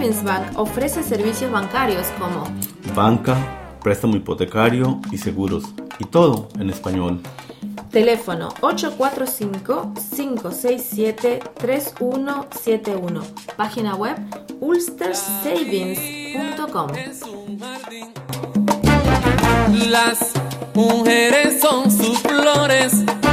Savings Bank ofrece servicios bancarios como banca, préstamo hipotecario y seguros, y todo en español. Teléfono 845-567-3171. Página web ulstersavings.com. Las mujeres son sus flores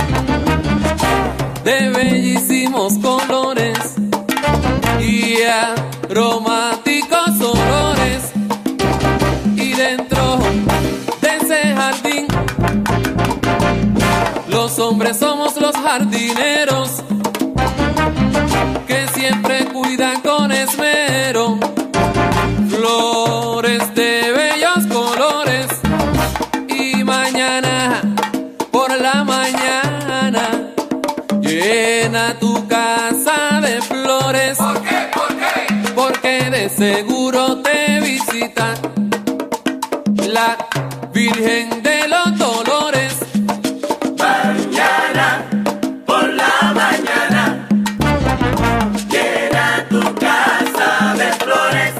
de bellísimos colores y aromáticos olores, y dentro de ese jardín los hombres somos los jardineros que siempre cuidan con esmero flores de bellos colores, y mañana por la mañana llena tu casa de flores. ¿Por qué? ¿Por qué? Porque de seguro te visita la Virgen de los Dolores. Mañana, por la mañana, llena tu casa de flores,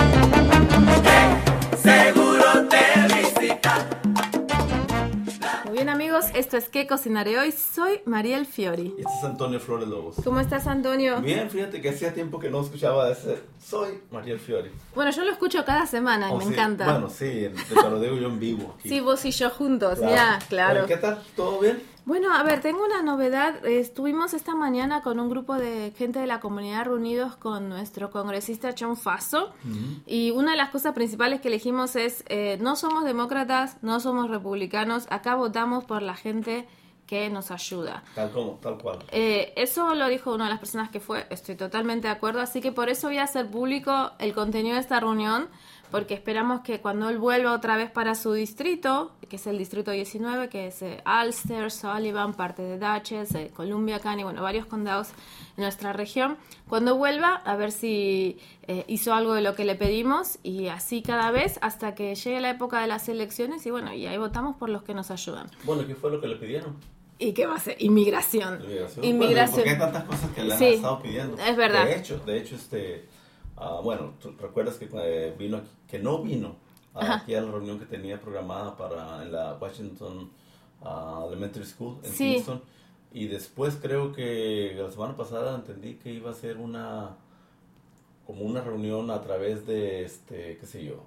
que seguro te visita. Muy bien, amigos, esto es ¿Qué cocinaré hoy? Soy Mariel Fiori. Este es Antonio Flores Lobos. ¿Cómo estás, Antonio? Bien, fíjate que hacía tiempo que no escuchaba ese Soy Mariel Fiori. Bueno, yo lo escucho cada semana y me sí, encanta. Bueno, sí, te lo digo yo en vivo aquí. Sí, vos y yo juntos, Claro. ya, claro. Bueno, ¿qué tal? ¿Todo bien? Bueno, a ver, tengo una novedad. Estuvimos esta mañana con un grupo de gente de la comunidad reunidos con nuestro congresista John Faso. Y una de las cosas principales que elegimos es, no somos demócratas, no somos republicanos, acá votamos por la gente que nos ayuda. Tal cual. Eso lo dijo una de las personas que fue, estoy totalmente de acuerdo, así que por eso voy a hacer público el contenido de esta reunión, porque esperamos que cuando él vuelva otra vez para su distrito, que es el distrito 19, que es Ulster, Sullivan, parte de Dutchess, Columbia County, bueno, varios condados en nuestra región, cuando vuelva a ver si hizo algo de lo que le pedimos, y así cada vez hasta que llegue la época de las elecciones, y bueno, y ahí votamos por los que nos ayudan. Bueno, ¿qué fue lo que le pidieron? ¿Y qué va a ser? Inmigración. Bueno, porque hay tantas cosas que le han Sí, estado pidiendo. es verdad. De hecho, bueno, tú recuerdas que vino aquí, que no vino aquí a la reunión que tenía programada en la Washington Elementary School en Sí. Kingston, y después creo que la semana pasada entendí que iba a ser como una reunión a través de qué sé yo,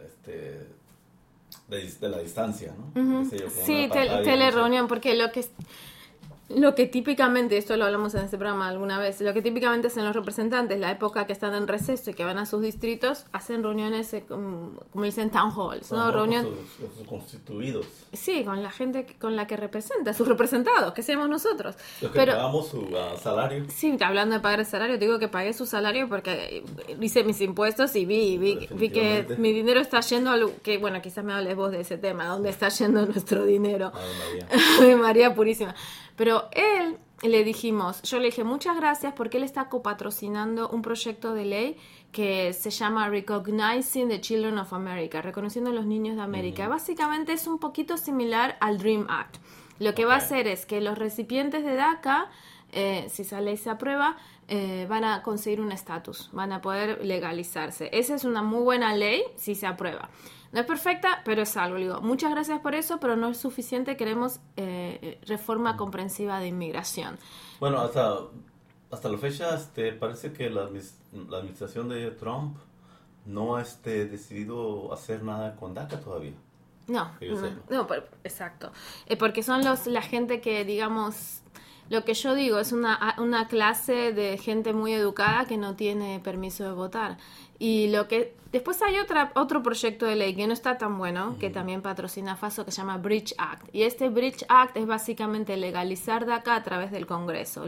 de la distancia, ¿no? Ujú. Qué sé yo, con Sí, una pantalla, telereunión, porque lo que típicamente, esto lo hablamos en este programa alguna vez, lo que típicamente hacen los representantes, la época que están en receso y que van a sus distritos, hacen reuniones, como dicen, town halls, ¿no? con Reunión, sus constituidos. sí, con la gente con la que representa, sus representados, que seamos nosotros. Los que Pero pagamos su salario. sí, hablando de pagar el salario, te digo que pagué su salario porque hice mis impuestos y vi que Definitivamente. mi dinero está yendo a que, bueno, quizás me hables vos de ese tema, ¿dónde está yendo nuestro dinero? Ave María. Ave María Purísima. Pero yo le dije muchas gracias porque él está copatrocinando un proyecto de ley que se llama Recognizing the Children of America, reconociendo a los niños de América. Básicamente es un poquito similar al DREAM Act. Lo que va a hacer es que los recipientes de DACA, si esa ley se aprueba, van a conseguir un estatus, van a poder legalizarse. Esa es una muy buena ley si se aprueba. No es perfecta, pero es algo. Le digo, muchas gracias por eso, pero no es suficiente. Queremos reforma comprensiva de inmigración. Bueno, hasta la fecha parece que la administración de Trump no ha decidido hacer nada con DACA todavía. No, Que yo sepa. exacto. Porque son la gente que, digamos, lo que yo digo es una clase de gente muy educada que no tiene permiso de votar. Y después hay otro proyecto de ley que no está tan bueno, que también patrocina Faso, que se llama Bridge Act. Y este Bridge Act es básicamente legalizar DACA a través del Congreso,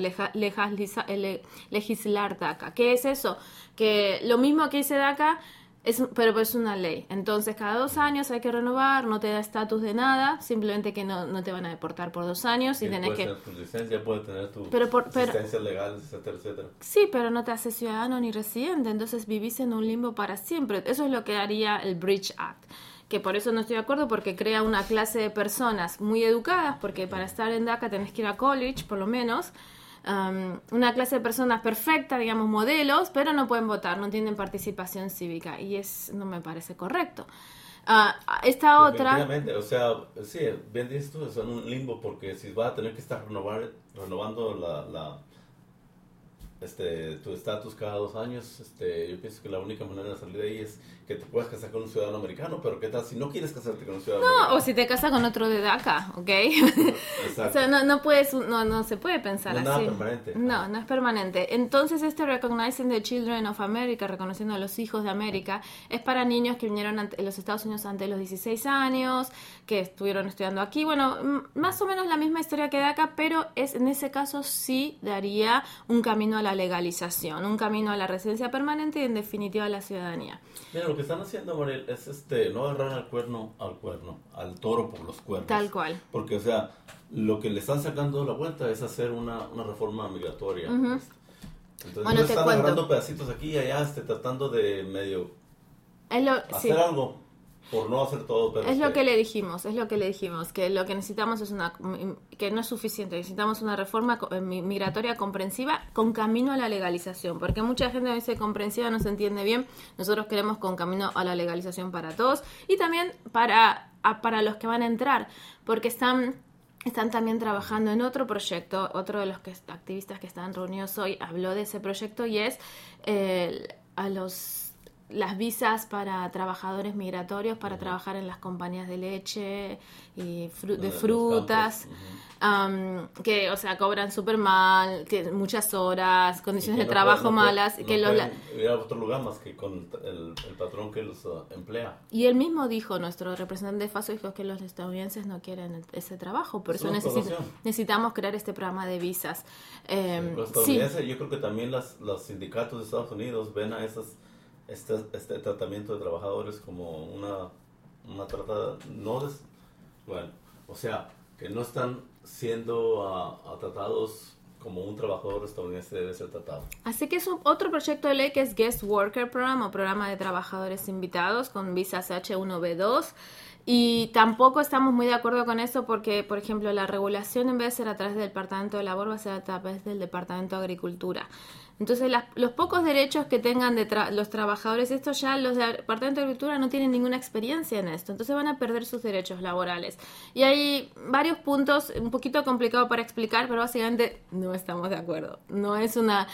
legislar DACA. ¿Qué es eso? Que lo mismo que dice DACA, pero es una ley. Entonces, cada 2 años hay que renovar, no te da estatus de nada, simplemente que no te van a deportar por 2 años y tenés que... Puedes tener tu licencia, puedes tener tu Pero- asistencia legal, etcétera, etcétera. Sí, pero no te hace ciudadano ni residente, entonces vivís en un limbo para siempre. Eso es lo que haría el Bridge Act, que por eso no estoy de acuerdo, porque crea una clase de personas muy educadas, porque para estar en DACA tenés que ir a college, por lo menos, una clase de personas perfecta, digamos, modelos, pero no pueden votar, no tienen participación cívica, y no me parece correcto. Esta otra... Definitivamente, o sea, sí, bien dices tú, es un limbo, porque si vas a tener que estar renovando tu estatus cada 2 años, yo pienso que la única manera de salir de ahí es que te puedas casar con un ciudadano americano, pero ¿qué tal si no quieres casarte con un ciudadano americano? O si te casas con otro de DACA, ¿ok? Exacto. O sea, no se puede pensar No es así. nada permanente. No es permanente. Entonces, Recognizing the Children of America, reconociendo a los hijos de América, es para niños que vinieron a los Estados Unidos antes de los 16 años, que estuvieron estudiando aquí. Bueno, más o menos la misma historia que DACA, pero en ese caso sí daría un camino a la legalización, un camino a la residencia permanente y en definitiva a la ciudadanía. Mira, lo que están haciendo, Mariel, es no agarrar al toro por los cuernos. Tal cual. Porque, o sea, lo que le están sacando la vuelta es hacer una reforma migratoria. Uh-huh. Entonces, Bueno, te están cuento. agarrando pedacitos aquí y allá, tratando de medio Sí. hacer algo por no hacer todo. Pero Es lo que le dijimos, que lo que necesitamos que no es suficiente, necesitamos una reforma migratoria comprensiva con camino a la legalización, porque mucha gente dice comprensiva no se entiende bien, nosotros queremos con camino a la legalización para todos y también para los que van a entrar, porque están también trabajando en otro proyecto, otro de los activistas que están reunidos hoy habló de ese proyecto y es las visas para trabajadores migratorios para trabajar en las compañías de leche y de frutas, que, o sea, cobran súper mal, que muchas horas, condiciones de trabajo malas. No pueden ir a otro lugar más que con el patrón que los emplea. Y él mismo dijo, nuestro representante de FASO dijo que los estadounidenses no quieren ese trabajo, por eso necesitamos crear este programa de visas. Los estadounidenses, yo creo que también los sindicatos de Estados Unidos ven a este tratamiento de trabajadores como una trata, o sea, que no están siendo tratados como un trabajador estadounidense debe ser tratado. Así que es otro proyecto de ley que es Guest Worker Program o programa de trabajadores invitados con visas H1B2. Y tampoco estamos muy de acuerdo con eso porque, por ejemplo, la regulación en vez de ser a través del Departamento de Labor va a ser a través del Departamento de Agricultura. Entonces, los pocos derechos que tengan los trabajadores, los del Departamento de Agricultura no tienen ninguna experiencia en esto, entonces van a perder sus derechos laborales. Y hay varios puntos un poquito complicado para explicar, pero básicamente no estamos de acuerdo. No es una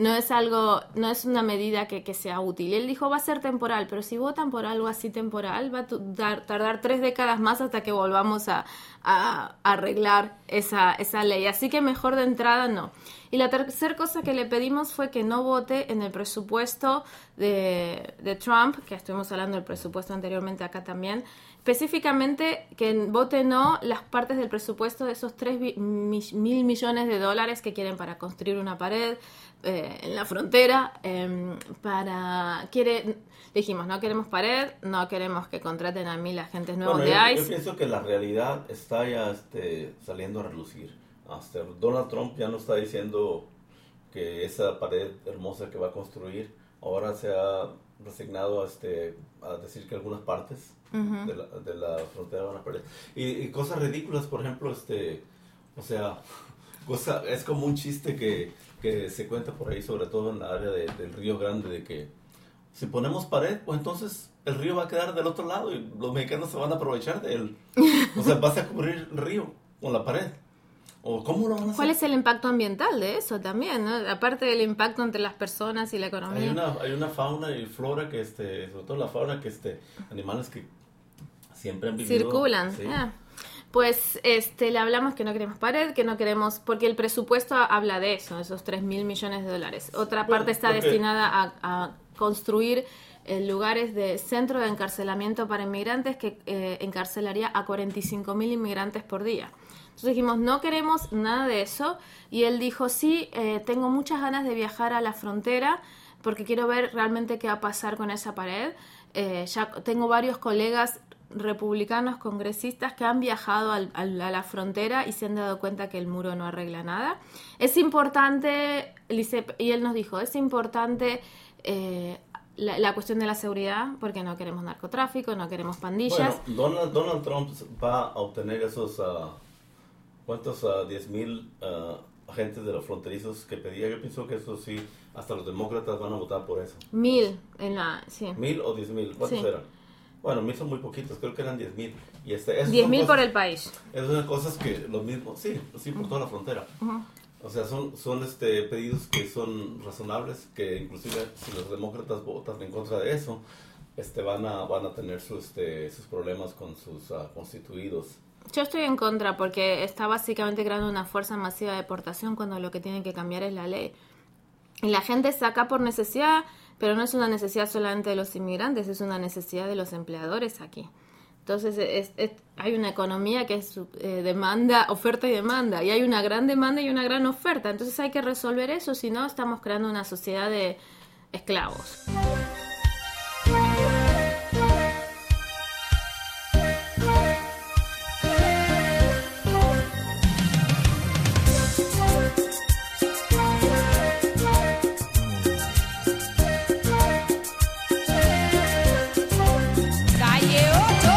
medida que sea útil. Él dijo va a ser temporal, pero si votan por algo así temporal, va a tardar 3 décadas más hasta que volvamos a arreglar esa ley. Así que mejor de entrada no. Y la tercera cosa que le pedimos fue que no vote en el presupuesto de Trump, que estuvimos hablando del presupuesto anteriormente acá también, específicamente que vote no las partes del presupuesto de esos $3 mil millones de dólares que quieren para construir una pared en la frontera. Dijimos, no queremos pared, no queremos que contraten a 1,000 agentes nuevos de ICE. Yo pienso que la realidad está ya saliendo a relucir. Donald Trump ya no está diciendo que esa pared hermosa que va a construir, ahora se ha resignado a decir que algunas partes de la frontera van a perder. Y cosas ridículas, por ejemplo, o sea, es como un chiste que se cuenta por ahí, sobre todo en la área del Río Grande, de que si ponemos pared, pues entonces el río va a quedar del otro lado y los mexicanos se van a aprovechar de él. O sea, vas a cubrir el río con la pared. ¿O cómo lo van a hacer? ¿Cuál es el impacto ambiental de eso también, ¿no? Aparte del impacto entre las personas y la economía. Hay una fauna y flora que, sobre todo la fauna, que animales que siempre han vivido. Circulan, sí. Pues le hablamos que no queremos pared, que no queremos, porque el presupuesto habla de eso, esos $3 mil millones de dólares. Otra parte está destinada a construir lugares de centro de encarcelamiento para inmigrantes que encarcelaría a 45,000 inmigrantes por día. Entonces dijimos, no queremos nada de eso, y él dijo, sí, tengo muchas ganas de viajar a la frontera porque quiero ver realmente qué va a pasar con esa pared. Ya tengo varios colegas republicanos congresistas que han viajado a la frontera y se han dado cuenta que el muro no arregla nada. Es importante, y él nos dijo, es importante la cuestión de la seguridad, porque no queremos narcotráfico, no queremos pandillas. Bueno, Donald Trump va a obtener esos... ¿cuántos 10,000 agentes de los fronterizos que pedía. Yo pienso que eso sí, hasta los demócratas van a votar por eso. 1,000 en la... Sí. ¿1,000 o 10,000? ¿Cuántos Sí. eran? Bueno, 1,000 son muy poquitos, creo que eran 10,000. Y esas 10,000 son por cosas- el país. Esas son cosas que los mismos, sí, por toda la frontera. O sea, son pedidos que son razonables, que inclusive si los demócratas votan en contra de eso, van a tener sus problemas con sus constituidos. Yo estoy en contra porque está básicamente creando una fuerza masiva de deportación cuando lo que tienen que cambiar es la ley. Y la gente está acá por necesidad, pero no es una necesidad solamente de los inmigrantes, es una necesidad de los empleadores aquí. Entonces hay una economía que es demanda, oferta y demanda, y hay una gran demanda y una gran oferta. Entonces hay que resolver eso, si no estamos creando una sociedad de esclavos. Calle 8.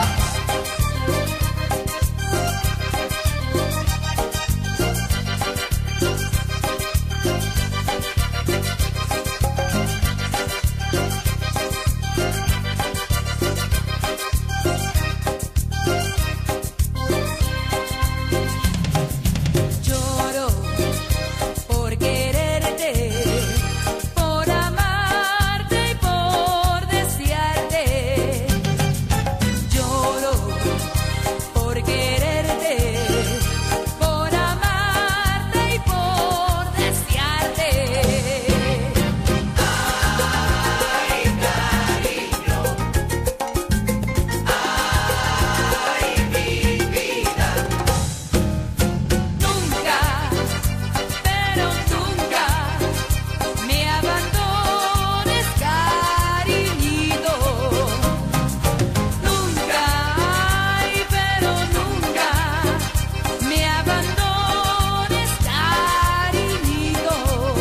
Lloro por quererte, por amarte y por desearte. Lloro por quererte, por amarte y por desearte. Ay, cariño, ay, mi vida. Nunca, pero nunca me abandones, cariñito. Nunca, ay, pero nunca me abandones, cariñito.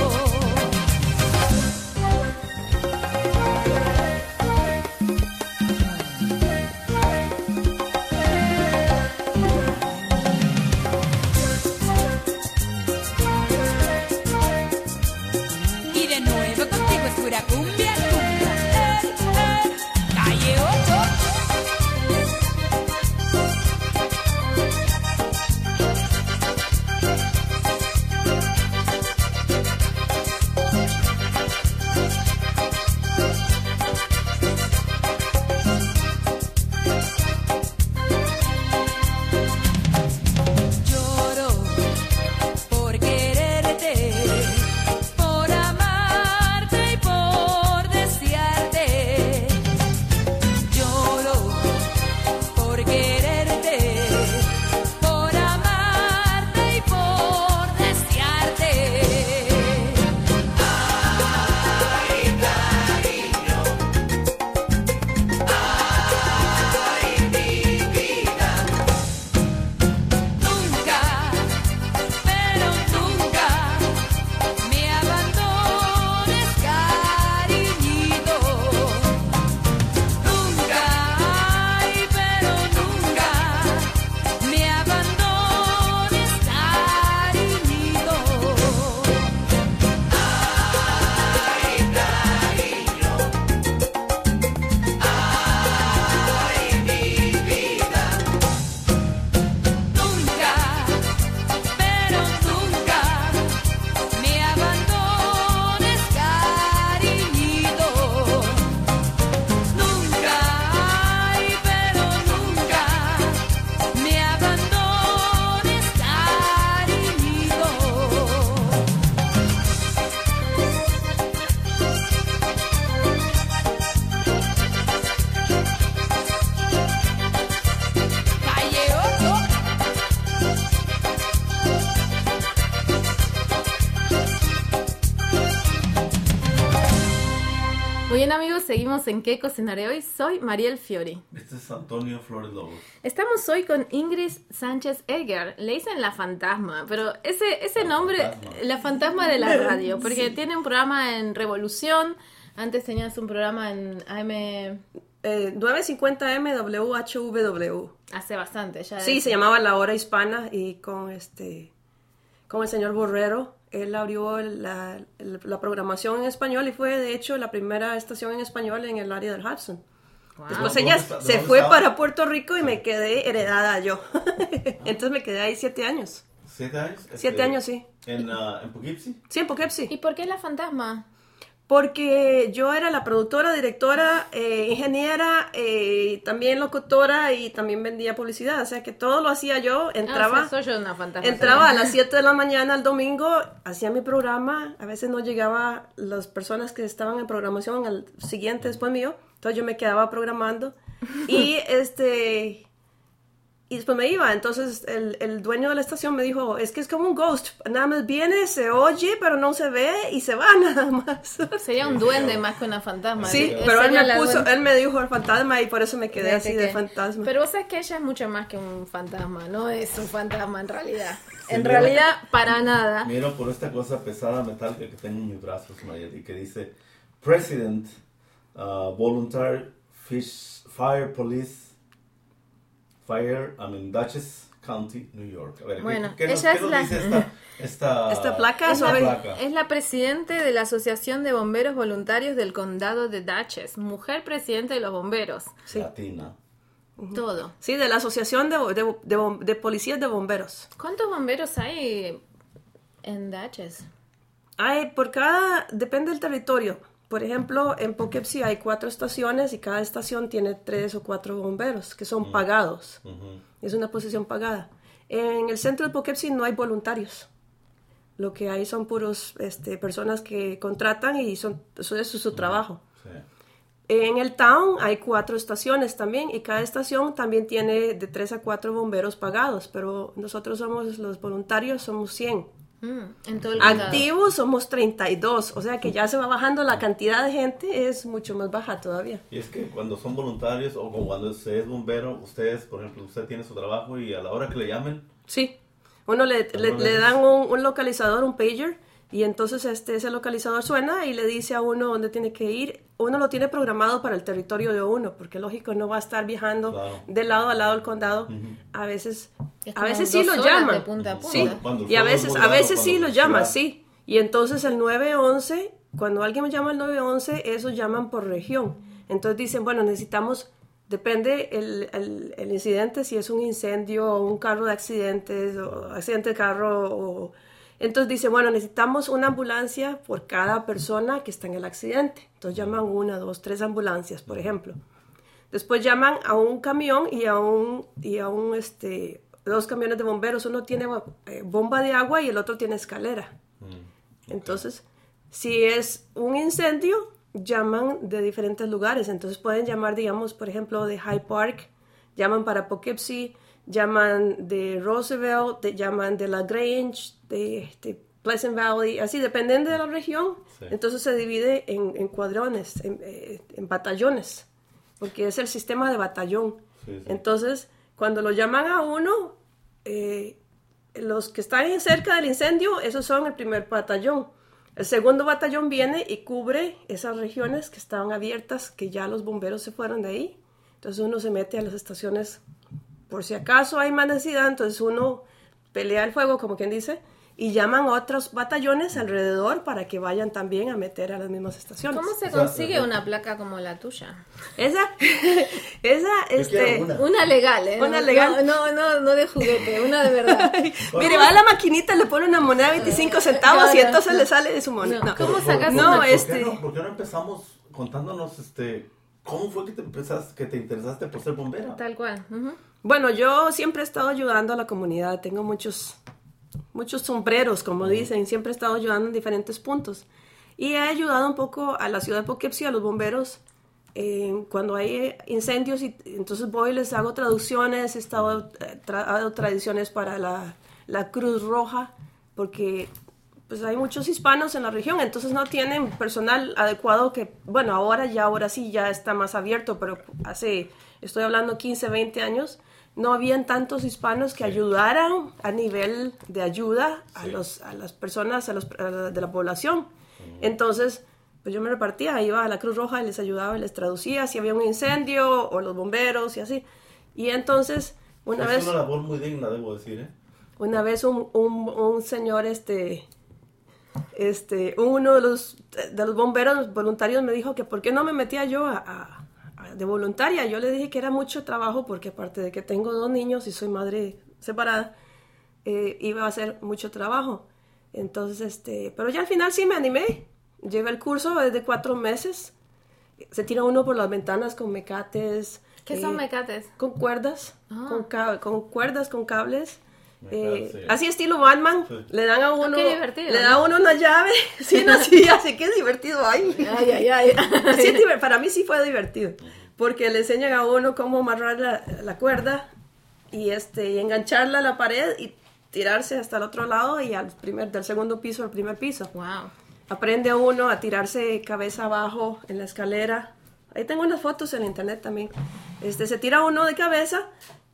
Y de nuevo contigo es pura cumbia, cumbia. Calle 8. Lloro por quererte, por amarte y por desearte. Lloro por quererte, por amarte y por desearte. Ay, cariño, ay, mi vida. Nunca, pero nunca me abandones, cariñito. Nunca, ay, pero nunca me abandones, cariñito. Ay, cariño, ay, mi vida. Nunca, pero nunca me abandones, cariñito. Nunca, ay, pero nunca me abandones, cariñito. Calle 8. Muy bien amigos, seguimos en ¿Qué cocinaré hoy? Soy Mariel Fiori. Este es Antonio Flores Lobos. Estamos hoy con Ingrid Sánchez Edgar. Le dicen la fantasma, pero ese nombre, fantasma. la fantasma de la radio, porque tiene un programa en Revolución. Antes tenías un programa en AM 950M WHW. hace bastante. Ya Sí, se llamaba La Hora Hispana y con con el señor Borrero. Él abrió la programación en español y fue, de hecho, la primera estación en español en el área del Hudson. Después ella se fue para Puerto Rico y me quedé heredada yo. Entonces me quedé ahí 7 años. ¿7 años? 7 años, sí. ¿En Poughkeepsie? Sí, en Poughkeepsie. ¿Y por qué la fantasma? Porque yo era la productora, directora, ingeniera, también locutora y también vendía publicidad. O sea que todo lo hacía yo. Entraba, soy yo una fantasma. entraba a las 7 de la mañana el domingo, hacía mi programa. A veces no llegaba las personas que estaban en programación al siguiente después mío. Entonces yo me quedaba programando. Y y después me iba. Entonces el dueño de la estación me dijo, es que es como un ghost. Nada más viene, se oye, pero no se ve y se va nada más. Sería un duende más que una fantasma. Sí, Esa pero era la él me dijo el fantasma y por eso me quedé así de fantasma. Pero vos sabés que ella es mucho más que un fantasma, no es un fantasma en realidad. Sí, En mira. realidad, para nada. Miro por esta cosa pesada metálica que tengo en mis brazos, Mayeli, que dice President Volunteer Fire Police Dutchess County, New York. A ver, Bueno, ¿qué ella es nos la- dice Esta placa Es sobre... placa? Es la presidente de la Asociación de Bomberos Voluntarios del Condado de Dutchess. Mujer presidente de los bomberos. Sí. Latina. Todo. Sí, de la Asociación de Policías de Bomberos. ¿Cuántos bomberos hay en Dutchess? Depende del territorio. Por ejemplo, en Poughkeepsie hay 4 estaciones y cada estación tiene 3 o 4 bomberos que son pagados. Es una posición pagada. En el centro de Poughkeepsie no hay voluntarios. Lo que hay son puros personas que contratan y eso es su trabajo. Sí. En el town hay 4 estaciones también y cada estación también tiene de 3 a 4 bomberos pagados, pero nosotros somos los voluntarios, somos 100. En todo el condado. Activos somos 32, o sea que ya se va bajando la cantidad de gente, es mucho más baja todavía. Y es que cuando son voluntarios o cuando se es bombero, ustedes, por ejemplo, usted tiene su trabajo y a la hora que le llamen, Sí, uno le dan un localizador, un pager, y entonces ese localizador suena y le dice a uno dónde tiene que ir. Uno lo tiene programado para el territorio de uno, porque lógico no va a estar viajando Claro. de lado a lado del condado. A veces Es a como veces sí 2 lo horas llaman. de punta a punta. Sí, Cuando y a todo es veces muy a largo, veces sí cuando lo es llaman, ciudad. sí. Y entonces el 911, cuando alguien me llama al 911, esos llaman por región. Entonces dicen, bueno, necesitamos, depende el incidente, si es un incendio o un carro de accidentes o accidente de carro. Entonces dice, bueno, necesitamos una ambulancia por cada persona que está en el accidente. Entonces llaman 1, 2, 3 ambulancias, por ejemplo. Después llaman a un camión y a un 2 camiones de bomberos. Uno tiene bomba de agua y el otro tiene escalera. Entonces, si es un incendio, llaman de diferentes lugares. Entonces pueden llamar, digamos, por ejemplo, de Hyde Park, llaman para Poughkeepsie, llaman de Roosevelt, llaman de La Grange, de Pleasant Valley, así, dependiendo de la región. Sí. Entonces se divide en cuadrones, en batallones, porque es el sistema de batallón. Sí, sí. Entonces, cuando lo llaman a uno, los que están cerca del incendio, esos son el primer batallón. El segundo batallón viene y cubre esas regiones que estaban abiertas, que ya los bomberos se fueron de ahí. Entonces uno se mete a las estaciones por si acaso hay más necesidad, entonces uno pelea el fuego, como quien dice, y llaman a otros batallones alrededor para que vayan también a meter a las mismas estaciones. ¿Cómo se O sea, consigue una placa como la tuya? Esa, quiero una. Una legal, ¿eh? Una No- legal. No de juguete, una de verdad. Mire, va a la maquinita, le pone una moneda de 25 centavos y entonces le sale de su moneda. No, ¿cómo ¿Por- sacas No, una? ¿Por qué no empezamos contándonos cómo fue que te interesaste por ser bombera? Tal cual. Ujú. Bueno, yo siempre he estado ayudando a la comunidad, tengo muchos sombreros, como dicen, siempre he estado ayudando en diferentes puntos. Y he ayudado un poco a la ciudad de Poughkeepsie, a los bomberos, cuando hay incendios, y entonces voy y les hago traducciones, he estado hago tradiciones para la Cruz Roja, porque pues hay muchos hispanos en la región, entonces no tienen personal adecuado que, bueno, ahora sí ya está más abierto, pero estoy hablando 15, 20 años, no habían tantos hispanos que ayudaran a nivel de ayuda a las personas de la población. Entonces, pues yo me repartía, iba a la Cruz Roja y les ayudaba y les traducía si había un incendio o los bomberos y así. Y entonces, una Es vez... una labor muy digna, debo decir, ¿eh? Una vez un señor, uno de los bomberos voluntarios me dijo que por qué no me metía yo de voluntaria. Yo le dije que era mucho trabajo porque aparte de que tengo 2 niños y soy madre separada, iba a hacer mucho trabajo. Entonces, pero ya al final sí me animé. Llevé el curso de 4 meses. Se tira uno por las ventanas con mecates. ¿Qué son mecates? Con cuerdas, con cuerdas, con cables. Sí. Así estilo Batman, Sí. le dan a uno, qué divertido, le ¿no? da a uno una llave, sí, no, sí, así que es divertido, ay. Ay. Sí, para mí sí fue divertido, porque le enseñan a uno cómo amarrar la cuerda y engancharla a la pared y tirarse hasta el otro lado y del segundo piso al primer piso. Wow. Aprende uno a tirarse cabeza abajo en la escalera. Ahí tengo unas fotos en internet también. Se tira uno de cabeza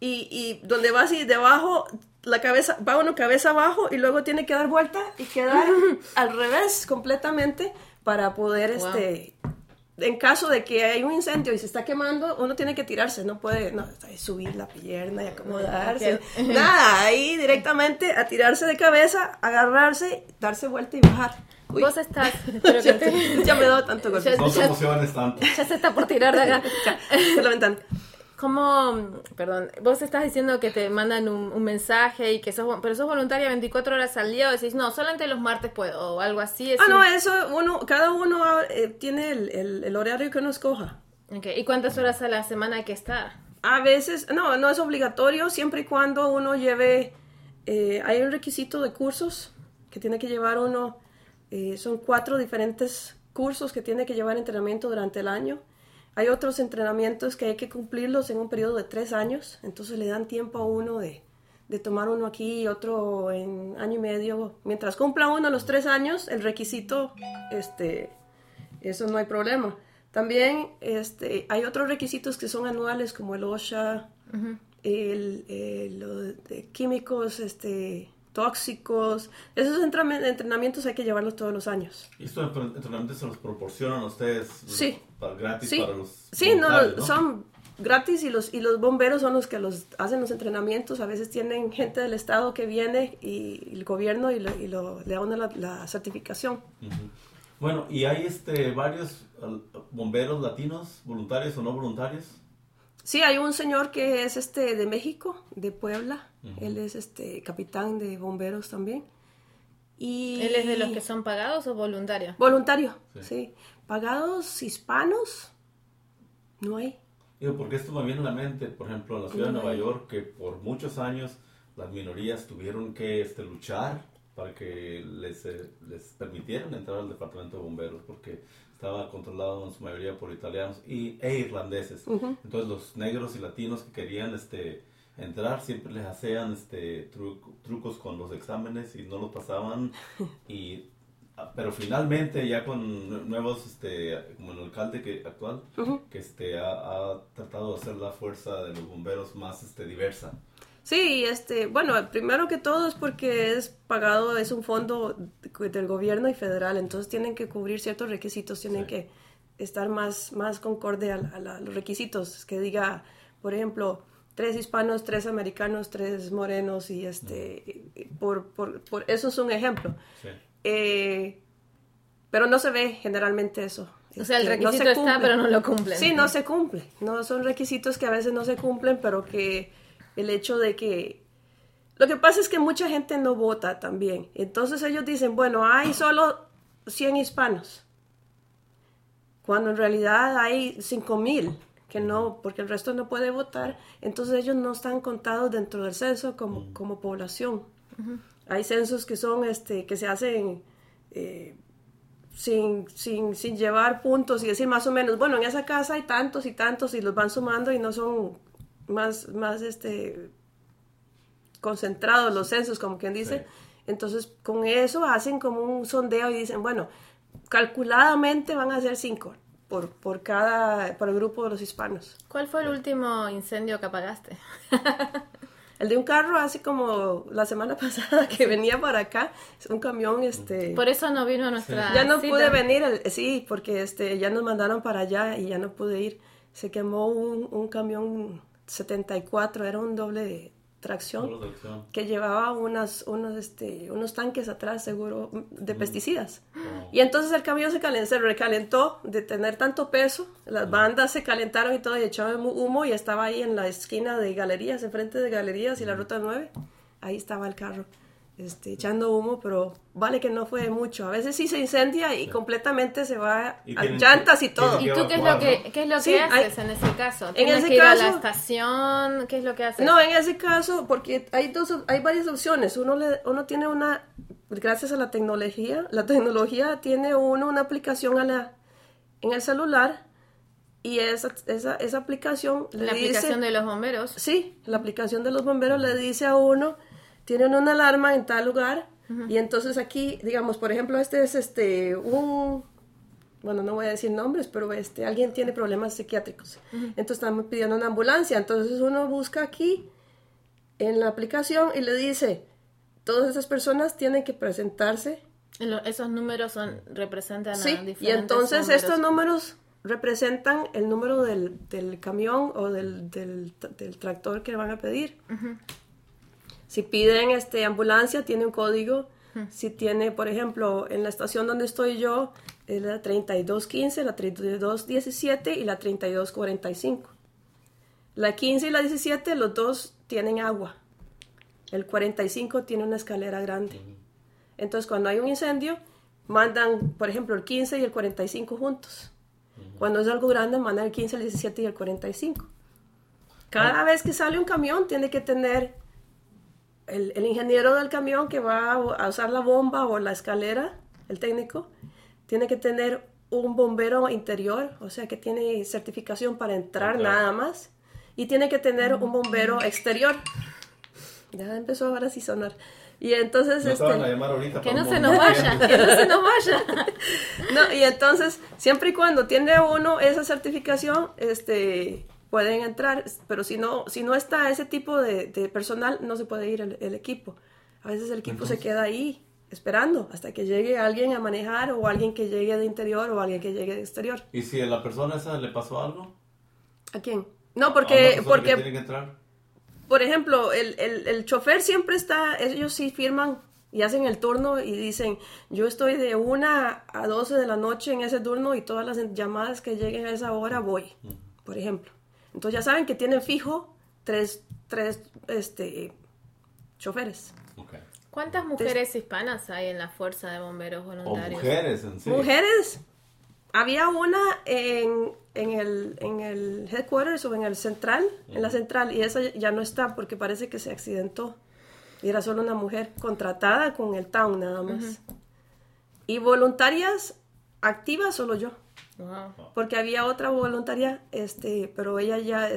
y donde va así debajo, la cabeza, va uno cabeza abajo y luego tiene que dar vuelta y quedar al revés completamente para poder, Wow. En caso de que hay un incendio y se está quemando, uno tiene que tirarse, no puede subir la pierna y acomodarse. Ok. Nada, ahí directamente a tirarse de cabeza, agarrarse, darse vuelta y bajar. Uy. Vos estás... Espero que te... Ya me he dado tanto golpe. No te emociones tanto. Ya se está por tirar de acá. Por la ventana. ¿Cómo, perdón, vos estás diciendo que te mandan un mensaje y que pero sos voluntaria 24 horas al día o decís, no, solamente los martes puedo o algo así? No, eso, cada uno tiene el horario que uno escoja. Okay. ¿Y cuántas horas a la semana hay que estar? A veces, no es obligatorio, siempre y cuando uno lleve, hay un requisito de cursos que tiene que llevar uno, son 4 diferentes cursos que tiene que llevar entrenamiento durante el año. Hay otros entrenamientos que hay que cumplirlos en un periodo de 3 años, entonces le dan tiempo a uno de tomar uno aquí y otro en año y medio. Mientras cumpla uno los 3 años, el requisito, eso no hay problema. También hay otros requisitos que son anuales, como el OSHA, lo de químicos tóxicos. Esos entrenamientos hay que llevarlos todos los años. ¿Y estos entrenamientos se los proporcionan a ustedes? Sí. Gratis Sí, para los sí, voluntarios, ¿no? son gratis y los bomberos son los que hacen los entrenamientos. A veces tienen gente del estado que viene y el gobierno y le da una la certificación. Ujú. Bueno, ¿y hay varios bomberos latinos, voluntarios o no voluntarios? Sí, hay un señor que es de México, de Puebla. Él es capitán de bomberos también. Y ¿Él es de los que son pagados o voluntarios? voluntario, Sí. sí. Pagados hispanos no hay. Digo, porque esto me viene a la mente, por ejemplo, en la ciudad de No Nueva hay. York, que por muchos años las minorías tuvieron que luchar para que les permitieran entrar al departamento de bomberos, porque estaba controlado en su mayoría por italianos e irlandeses. Entonces los negros y latinos que querían entrar siempre les hacían trucos con los exámenes y no los pasaban. Pero finalmente ya con nuevos, como el alcalde actual, que ha tratado de hacer la fuerza de los bomberos más diversa. Sí, bueno, primero que todo es porque es pagado, es un fondo del gobierno y federal, entonces tienen que cubrir ciertos requisitos, tienen que estar más concorde a los requisitos, que diga, por ejemplo, 3 hispanos, 3 americanos, 3 morenos y por eso es un ejemplo. Sí. Pero no se ve generalmente eso. O sea, el no requisito se está, cumple. pero no lo cumplen. Sí, no se cumple. No son requisitos que a veces no se cumplen, pero que el hecho de que... Lo que pasa es que mucha gente no vota también. Entonces ellos dicen, bueno, hay solo 100 hispanos. Cuando en realidad hay 5,000 que no, porque el resto no puede votar. Entonces ellos no están contados dentro del censo como población. Hay censos que son, que se hacen... sin llevar puntos y decir más o menos, bueno, en esa casa hay tantos y tantos y los van sumando y no son más concentrados los censos, como quien dice. Sí. Entonces, con eso hacen como un sondeo y dicen, bueno, calculadamente van a ser 5 por el grupo de los hispanos. ¿Cuál fue el último incendio que apagaste? El de un carro, así como la semana pasada que venía para acá, un camión, Por eso no vino a nuestra ya no cita. pude venir, sí, porque ya nos mandaron para allá y ya no pude ir. Se quemó un camión 74, era un doble tracción, Solo tracción. que llevaba unos tanques atrás, seguro, de pesticidas. Oh. Y entonces el camión se recalentó de tener tanto peso, las bandas se calentaron y todo, y echaban humo, y estaba ahí en la esquina de Galerías, enfrente de Galerías y la Ruta 9, ahí estaba el carro. Echando humo, pero vale que no fue mucho. A veces sí se incendia y completamente se va Y a tienen- llantas y todo. tienen ¿Y tú qué es evacuar, lo que, ¿no? qué es lo Sí, que hay- haces en ese caso? en ¿Tienes ese que ir a la caso- estación? ¿Qué es lo que haces? No, en ese caso, porque hay varias opciones. Uno tiene gracias a la tecnología tiene uno una aplicación en el celular, y esa aplicación le la dice... aplicación de los bomberos. Sí, la aplicación de los bomberos le dice a uno, tienen una alarma en tal lugar, y entonces aquí, digamos, por ejemplo, este es bueno, no voy a decir nombres, pero alguien tiene problemas psiquiátricos. Entonces estamos pidiendo una ambulancia. Entonces uno busca aquí en la aplicación y le dice, todas esas personas tienen que presentarse. Esos números representan a Sí, diferentes y entonces bomberos. estos números representan el número del camión o del tractor que van a pedir. Si piden ambulancia, tiene un código. Si tiene, por ejemplo, en la estación donde estoy yo, es la 3215, la 3217 y la 3245. La 15 y la 17, los dos tienen agua. El 45 tiene una escalera grande. Entonces, cuando hay un incendio, mandan, por ejemplo, el 15 y el 45 juntos. Cuando es algo grande, mandan el 15, el 17 y el 45. Cada vez que sale un camión, tiene que tener el ingeniero del camión que va a usar la bomba o la escalera, el técnico, tiene que tener un bombero interior, o sea, que tiene certificación para entrar nada más, y tiene que tener un bombero exterior. Ya empezó ahora sí sonar. Y entonces No te van a llamar ahorita Que para no un se nos momento. vaya, que no se nos vaya. No, y entonces, siempre y cuando tiene uno esa certificación, pueden entrar, pero si no está ese tipo de personal, no se puede ir el equipo. A veces el equipo se queda ahí, esperando, hasta que llegue alguien a manejar, o alguien que llegue de interior, o alguien que llegue de exterior. ¿Y si a la persona esa le pasó algo? ¿A quién? No, ¿A una porque, persona que tiene que entrar? por ejemplo, el chofer siempre está, ellos sí firman y hacen el turno y dicen, yo estoy de 1 a 12 de la noche en ese turno, y todas las llamadas que lleguen a esa hora voy, por ejemplo. Entonces ya saben que tienen fijo tres choferes. Okay. ¿Cuántas mujeres hispanas hay en la fuerza de bomberos O voluntarios? mujeres en sí. Mujeres, había una en el headquarters o en el central, en la central, y esa ya no está porque parece que se accidentó. Y era solo una mujer contratada con el town nada más. Y voluntarias activas solo yo. Wow. Porque había otra voluntaria, pero ella ya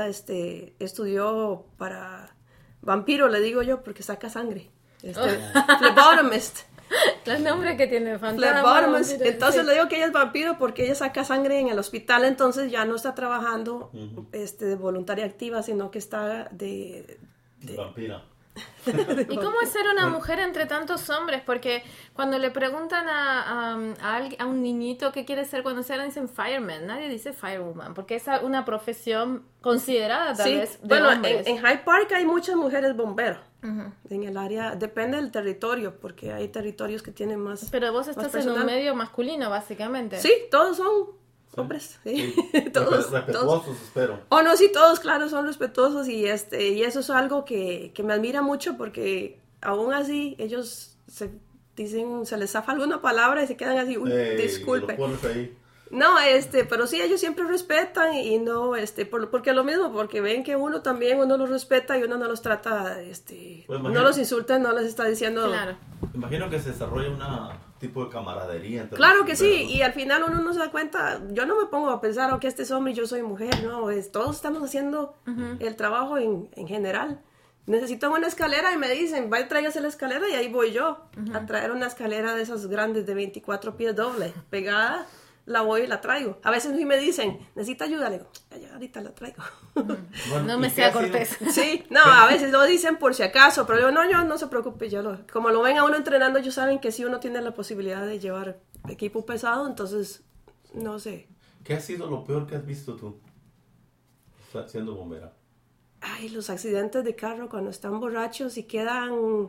estudió para vampiro, le digo yo, porque saca sangre. Phlebotomist. Los nombres que tiene Phlebotomist. fantasma. Entonces le digo que ella es vampiro porque ella saca sangre en el hospital, entonces ya no está trabajando de voluntaria activa, sino que está de Vampira. ¿Y cómo es ser una mujer entre tantos hombres? Porque cuando le preguntan a un niñito qué quiere ser cuando sea, dicen fireman. Nadie dice firewoman, porque es una profesión considerada tal Sí, vez de bueno, hombres. en Hyde Park hay muchas mujeres bomberos. En el área, depende del territorio, porque hay territorios que tienen más. Pero vos más estás en un personal. medio masculino, básicamente. Sí, todos son hombres. Sí. todos. Respetuosos, espero. Oh, no, sí, todos, claro, son respetuosos, y eso es algo que me admira mucho, porque aún así ellos se les zafa alguna palabra y se quedan así, uy, disculpe. Lo pones ahí. No, pero sí, ellos siempre respetan, y no, porque lo mismo, porque ven que uno los respeta y uno no los trata, Pues no los insulta, no les está diciendo. Claro. Imagino que se desarrolla un tipo de camaradería entre Claro los que sí, bomberos, ¿no? y al final uno no se da cuenta, yo no me pongo a pensar, ok, este es hombre y yo soy mujer, no, todos estamos haciendo el trabajo en general. Necesito una escalera y me dicen, vaya, tráigase la escalera, y ahí voy yo a traer una escalera de esas grandes de 24 pies doble, pegada, la voy y la traigo. A veces sí me dicen, necesita ayuda, le digo, ya, ahorita la traigo. Bueno, No ¿y me qué sea ha sido? cortés. Sí, no, a veces lo dicen por si acaso, pero yo no se preocupe, como lo ven a uno entrenando, ellos saben que si uno tiene la posibilidad de llevar equipo pesado, entonces, no sé. ¿Qué ha sido lo peor que has visto tú siendo bombera? ay, los accidentes de carro cuando están borrachos y quedan,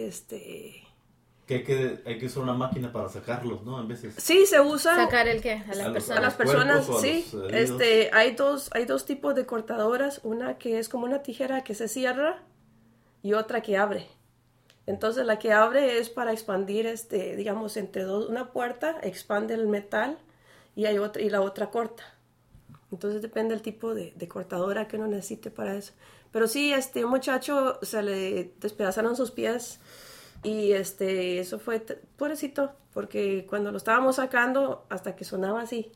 Que hay que usar una máquina para sacarlos, ¿no? En veces. sí, se usa ¿Sacar el qué? A las A los- personas. a las personas, cuerpos o a sí. los heridos. Hay dos tipos de cortadoras, una que es como una tijera que se cierra y otra que abre. Entonces la que abre es para expandir, digamos, entre dos, una puerta, expande el metal y hay otra, y la otra corta. Entonces depende del tipo de cortadora que uno necesite para eso. Pero sí, un muchacho se le despedazaron sus pies y eso fue pobrecito, porque cuando lo estábamos sacando, hasta que sonaba así.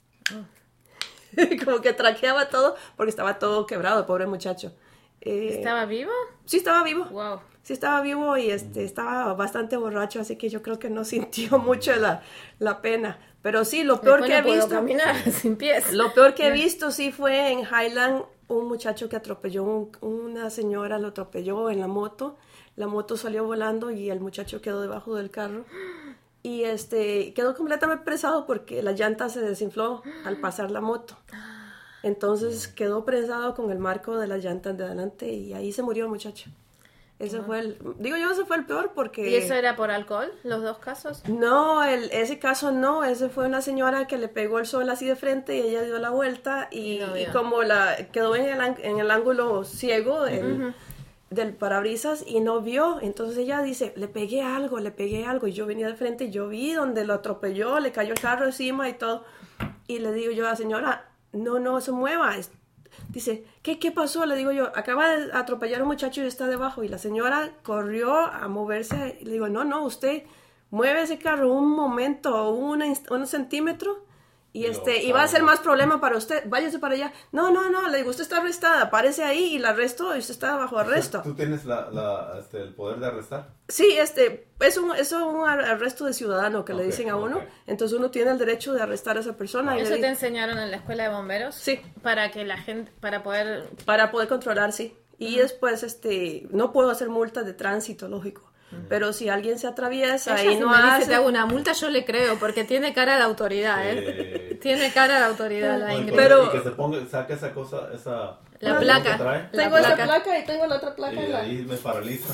Como que traqueaba todo, porque estaba todo quebrado, pobre muchacho. ¿Estaba vivo? Sí, estaba vivo. Wow. Sí, estaba vivo y estaba bastante borracho, así que yo creo que no sintió mucho la pena. Pero sí, lo peor Después que he no puedo visto, caminar sin pies. lo peor que he visto sí fue en Highland, un muchacho que atropelló, una señora lo atropelló en la moto salió volando y el muchacho quedó debajo del carro. Y quedó completamente presado porque la llanta se desinfló al pasar la moto. Entonces quedó prensado con el marco de las llantas de adelante y ahí se murió el muchacho. Ese fue ese fue el peor porque... ¿Y eso era por alcohol, los dos casos? No, ese caso no, ese fue una señora que le pegó el sol así de frente y ella dio la vuelta y, No vio. y como quedó en el ángulo ciego del parabrisas y no vio, entonces ella dice, le pegué algo y yo venía de frente y yo vi donde lo atropelló, le cayó el carro encima y todo y le digo yo a la señora, no se mueva. Dice, ¿qué pasó? Le digo yo, acaba de atropellar a un muchacho y está debajo. Y la señora corrió a moverse. Y le digo, no, usted mueve ese carro un momento, un centímetro. Y y va a ser más problema para usted. Váyase para allá. No, le digo, usted está arrestada. Párese ahí y la arresto y usted está bajo arresto. ¿Tú tienes el poder de arrestar? Sí, es un arresto de ciudadano que le Ok, dicen a uno. ok. Entonces uno tiene el derecho de arrestar a esa persona. Y ¿Eso le te digo, enseñaron en la escuela de bomberos? Sí. Para que la gente, para poder... para poder controlar, sí. Y después, no puedo hacer multas de tránsito, lógico. Pero si alguien se atraviesa Ella y si no me dice, hace... te hago una multa, yo le creo, porque tiene cara de autoridad, ¿eh? Tiene cara de autoridad la Ingrid. Pero- Y que saque esa cosa, La que placa. trae, La Tengo esa placa. placa y tengo la otra placa. y en la... ahí me paraliza.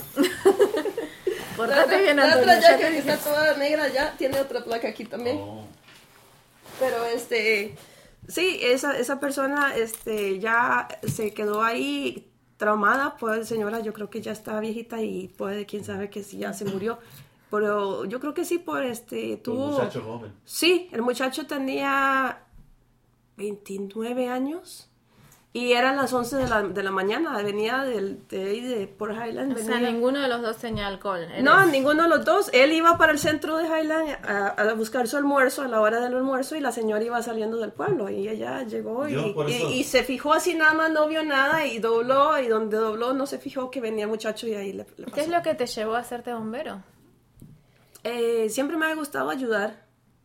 Portate bien, la Antonio, otra ya ya te que dije. está toda negra ya tiene otra placa aquí también. Oh. Pero sí, esa persona ya se quedó ahí traumada, pues señora, yo creo que ya está viejita y puede, quién sabe que sí ya se murió. Pero yo creo que sí, tuvo... Un muchacho joven. Sí, el muchacho tenía 29 años y eran las 11 de la mañana, venía de Port Highland. O sea, venía- ninguno de los dos tenía alcohol. No, ninguno de los dos. Él iba para el centro de Highland a buscar su almuerzo a la hora del almuerzo y la señora iba saliendo del pueblo y ella llegó Yo, por eso- y se fijó así nada más, no vio nada y dobló y donde dobló no se fijó que venía el muchacho y ahí le pasó. ¿Qué es lo que te llevó a hacerte bombero? Siempre me ha gustado ayudar.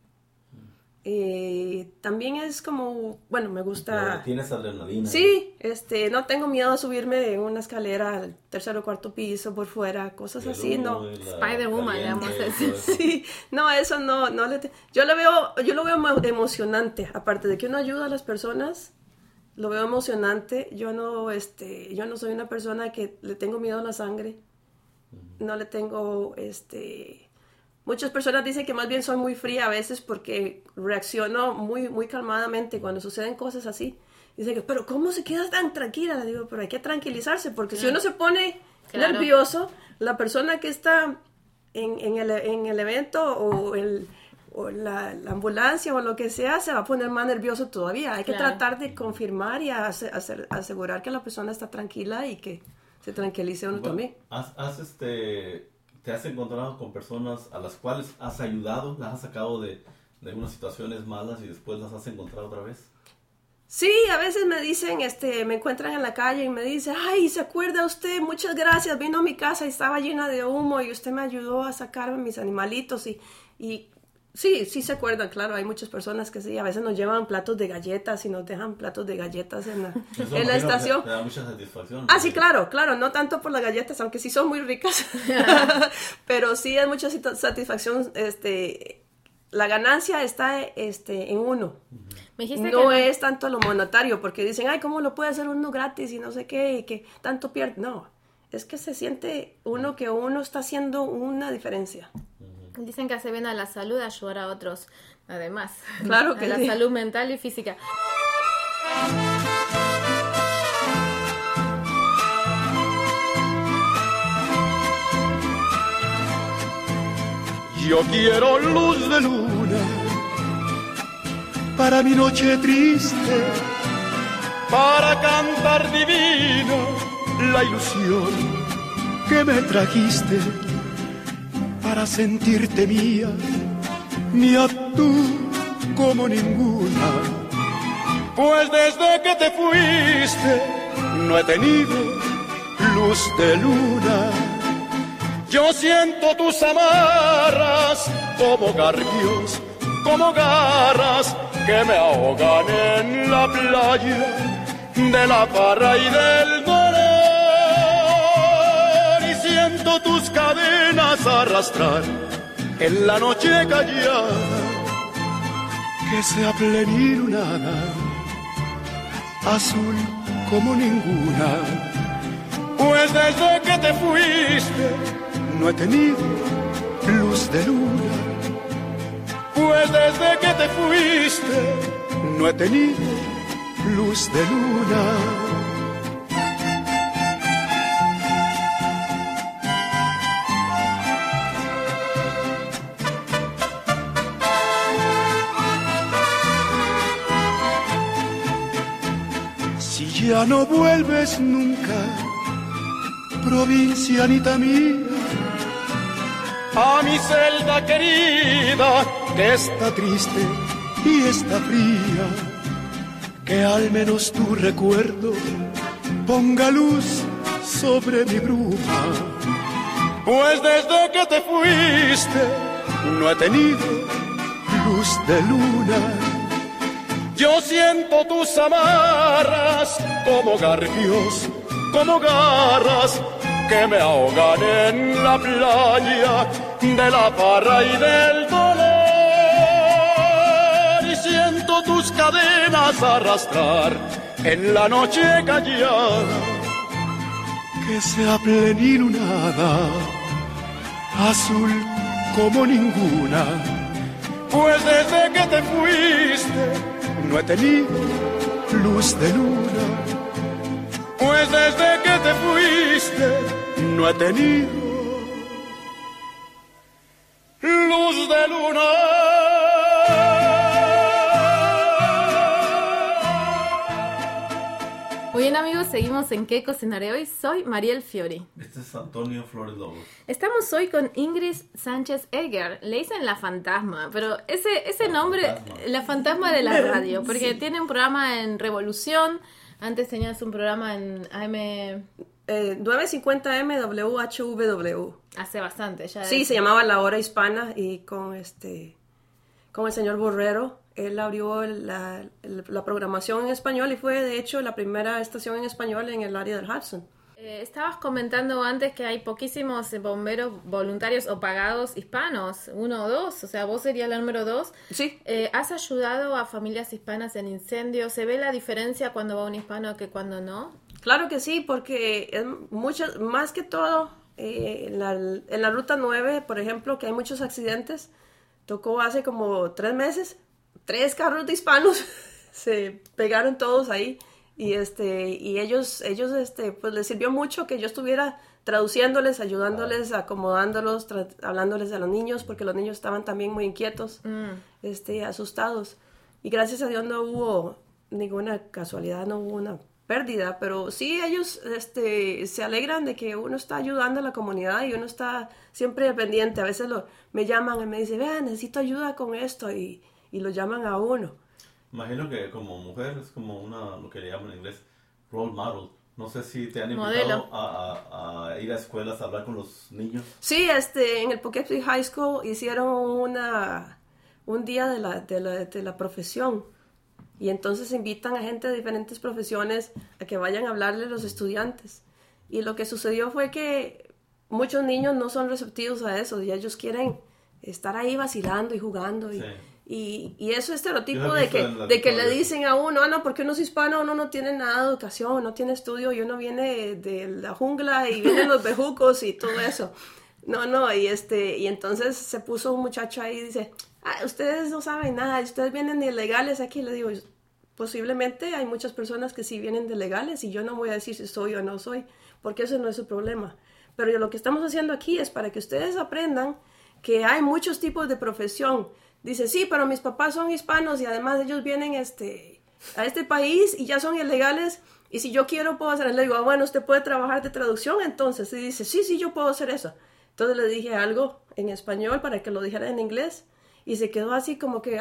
También es como, bueno, me gusta... Tienes adrenalina. Sí, no tengo miedo a subirme en una escalera al tercer o cuarto piso por fuera, cosas El así, humo no. y la Spider-Woman, le vamos a caliente, decir. todo eso. Sí, no, eso no yo lo veo emocionante, aparte de que uno ayuda a las personas, lo veo emocionante. Yo no soy una persona que le tengo miedo a la sangre, no le tengo, muchas personas dicen que más bien soy muy fría a veces porque reacciono muy, muy calmadamente cuando suceden cosas así. Dicen que, pero ¿cómo se queda tan tranquila? Le digo, pero hay que tranquilizarse porque si uno se pone Claro. nervioso, la persona que está en el evento o la ambulancia o lo que sea se va a poner más nervioso todavía. Hay que Claro. tratar de confirmar y asegurar que la persona está tranquila y que se tranquilice uno Bueno, también. ¿Te has encontrado con personas a las cuales has ayudado, las has sacado de unas situaciones malas y después las has encontrado otra vez? Sí, a veces me dicen, me encuentran en la calle y me dicen, ay, ¿se acuerda usted? Muchas gracias, vino a mi casa y estaba llena de humo y usted me ayudó a sacar a mis animalitos y sí, sí se acuerdan, claro, hay muchas personas que sí, a veces nos llevan platos de galletas y nos dejan platos de galletas en Eso la imagino que estación. te da mucha satisfacción. Ah, sí, claro, no tanto por las galletas, aunque sí son muy ricas, pero sí es mucha satisfacción, la ganancia está en uno. Me dijiste No que es tanto lo monetario, porque dicen, ay, ¿cómo lo puede hacer uno gratis y no sé qué, y que tanto pierde? No, es que se siente uno que uno está haciendo una diferencia. dicen que hace bien a la salud ayudar a otros, además. Claro que a la sí. salud mental y física. Yo quiero luz de luna para mi noche triste, para cantar divina la ilusión que me trajiste, para sentirte mía tú como ninguna. Pues desde que te fuiste no he tenido luz de luna. Yo siento tus amarras como garfios, como garras que me ahogan en la playa de la parra y del dolor. Y siento tus cadenas arrastrar en la noche callada, que sea plenilunada, azul como ninguna. Pues desde que te fuiste no he tenido luz de luna. Pues desde que te fuiste no he tenido luz de luna. Si ya no vuelves nunca, provincianita mía, a mi celda querida, que está triste y está fría, que al menos tu recuerdo ponga luz sobre mi bruma. Pues desde que te fuiste no he tenido luz de luna. Yo siento tus amarras como garfios, como garras que me ahogan en la playa de la parra y del dolor. Y siento tus cadenas arrastrar en la noche callada, que sea plenilunada, azul como ninguna. Pues desde que te fuiste no he tenido luz de luna. Pues desde que te fuiste no he tenido luz de luna. Muy bien, amigos, seguimos en ¿Qué cocinaré hoy? Soy Mariel Fiori. Este es Antonio Flores Lobos. Estamos hoy con Ingrid Sánchez Egger. Le dicen la fantasma, pero ese nombre, fantasma. la fantasma de la radio, porque tiene un programa en Revolución. Antes tenías un programa en AM 950M WHW. hace bastante. Ya Sí, se llamaba La Hora Hispana y con el señor Borrero, él abrió la programación en español y fue de hecho la primera estación en español en el área del Hudson. Estabas comentando antes que hay poquísimos bomberos voluntarios o pagados hispanos, 1 o 2, o sea, vos serías la número 2. Sí. ¿Has ayudado a familias hispanas en incendios? ¿Se ve la diferencia cuando va un hispano que cuando no? Claro que sí, porque es mucho, más que todo en la Ruta 9, por ejemplo, que hay muchos accidentes. Tocó hace como 3 meses, 3 carros de hispanos se pegaron todos ahí. Y ellos pues les sirvió mucho que yo estuviera traduciéndoles, ayudándoles, acomodándolos, hablándoles a los niños, porque los niños estaban también muy inquietos, asustados. Y gracias a Dios no hubo ninguna casualidad, no hubo una pérdida, pero sí ellos se alegran de que uno está ayudando a la comunidad y uno está siempre pendiente. A veces me llaman y me dicen, vean, necesito ayuda con esto, y lo llaman a uno. Imagino que como mujer es como lo que le llaman en inglés role model. No sé si te han Modelo. invitado a ir a escuelas a hablar con los niños. Sí, en el Poughkeepsie High School hicieron un día de la profesión, y entonces invitan a gente de diferentes profesiones a que vayan a hablarle a los estudiantes. Y lo que sucedió fue que muchos niños no son receptivos a eso, y ellos quieren estar ahí vacilando y jugando y... Sí. Y eso estereotipo Yo lo he de visto que, en la de que le historia. dicen a uno, no, porque uno es hispano, uno no tiene nada de educación, no tiene estudio, y uno viene de la jungla y vienen los bejucos y todo eso. No, y entonces se puso un muchacho ahí y dice, ustedes no saben nada, ustedes vienen de ilegales aquí. Le digo, posiblemente hay muchas personas que sí vienen de legales y yo no voy a decir si soy o no soy, porque eso no es su problema. Pero lo que estamos haciendo aquí es para que ustedes aprendan que hay muchos tipos de profesión. Dice, sí, pero mis papás son hispanos y además ellos vienen a este país y ya son ilegales y si yo quiero puedo hacer. Le digo, bueno, ¿usted puede trabajar de traducción entonces? Y dice, sí, yo puedo hacer eso. Entonces le dije algo en español para que lo dijera en inglés y se quedó así como que,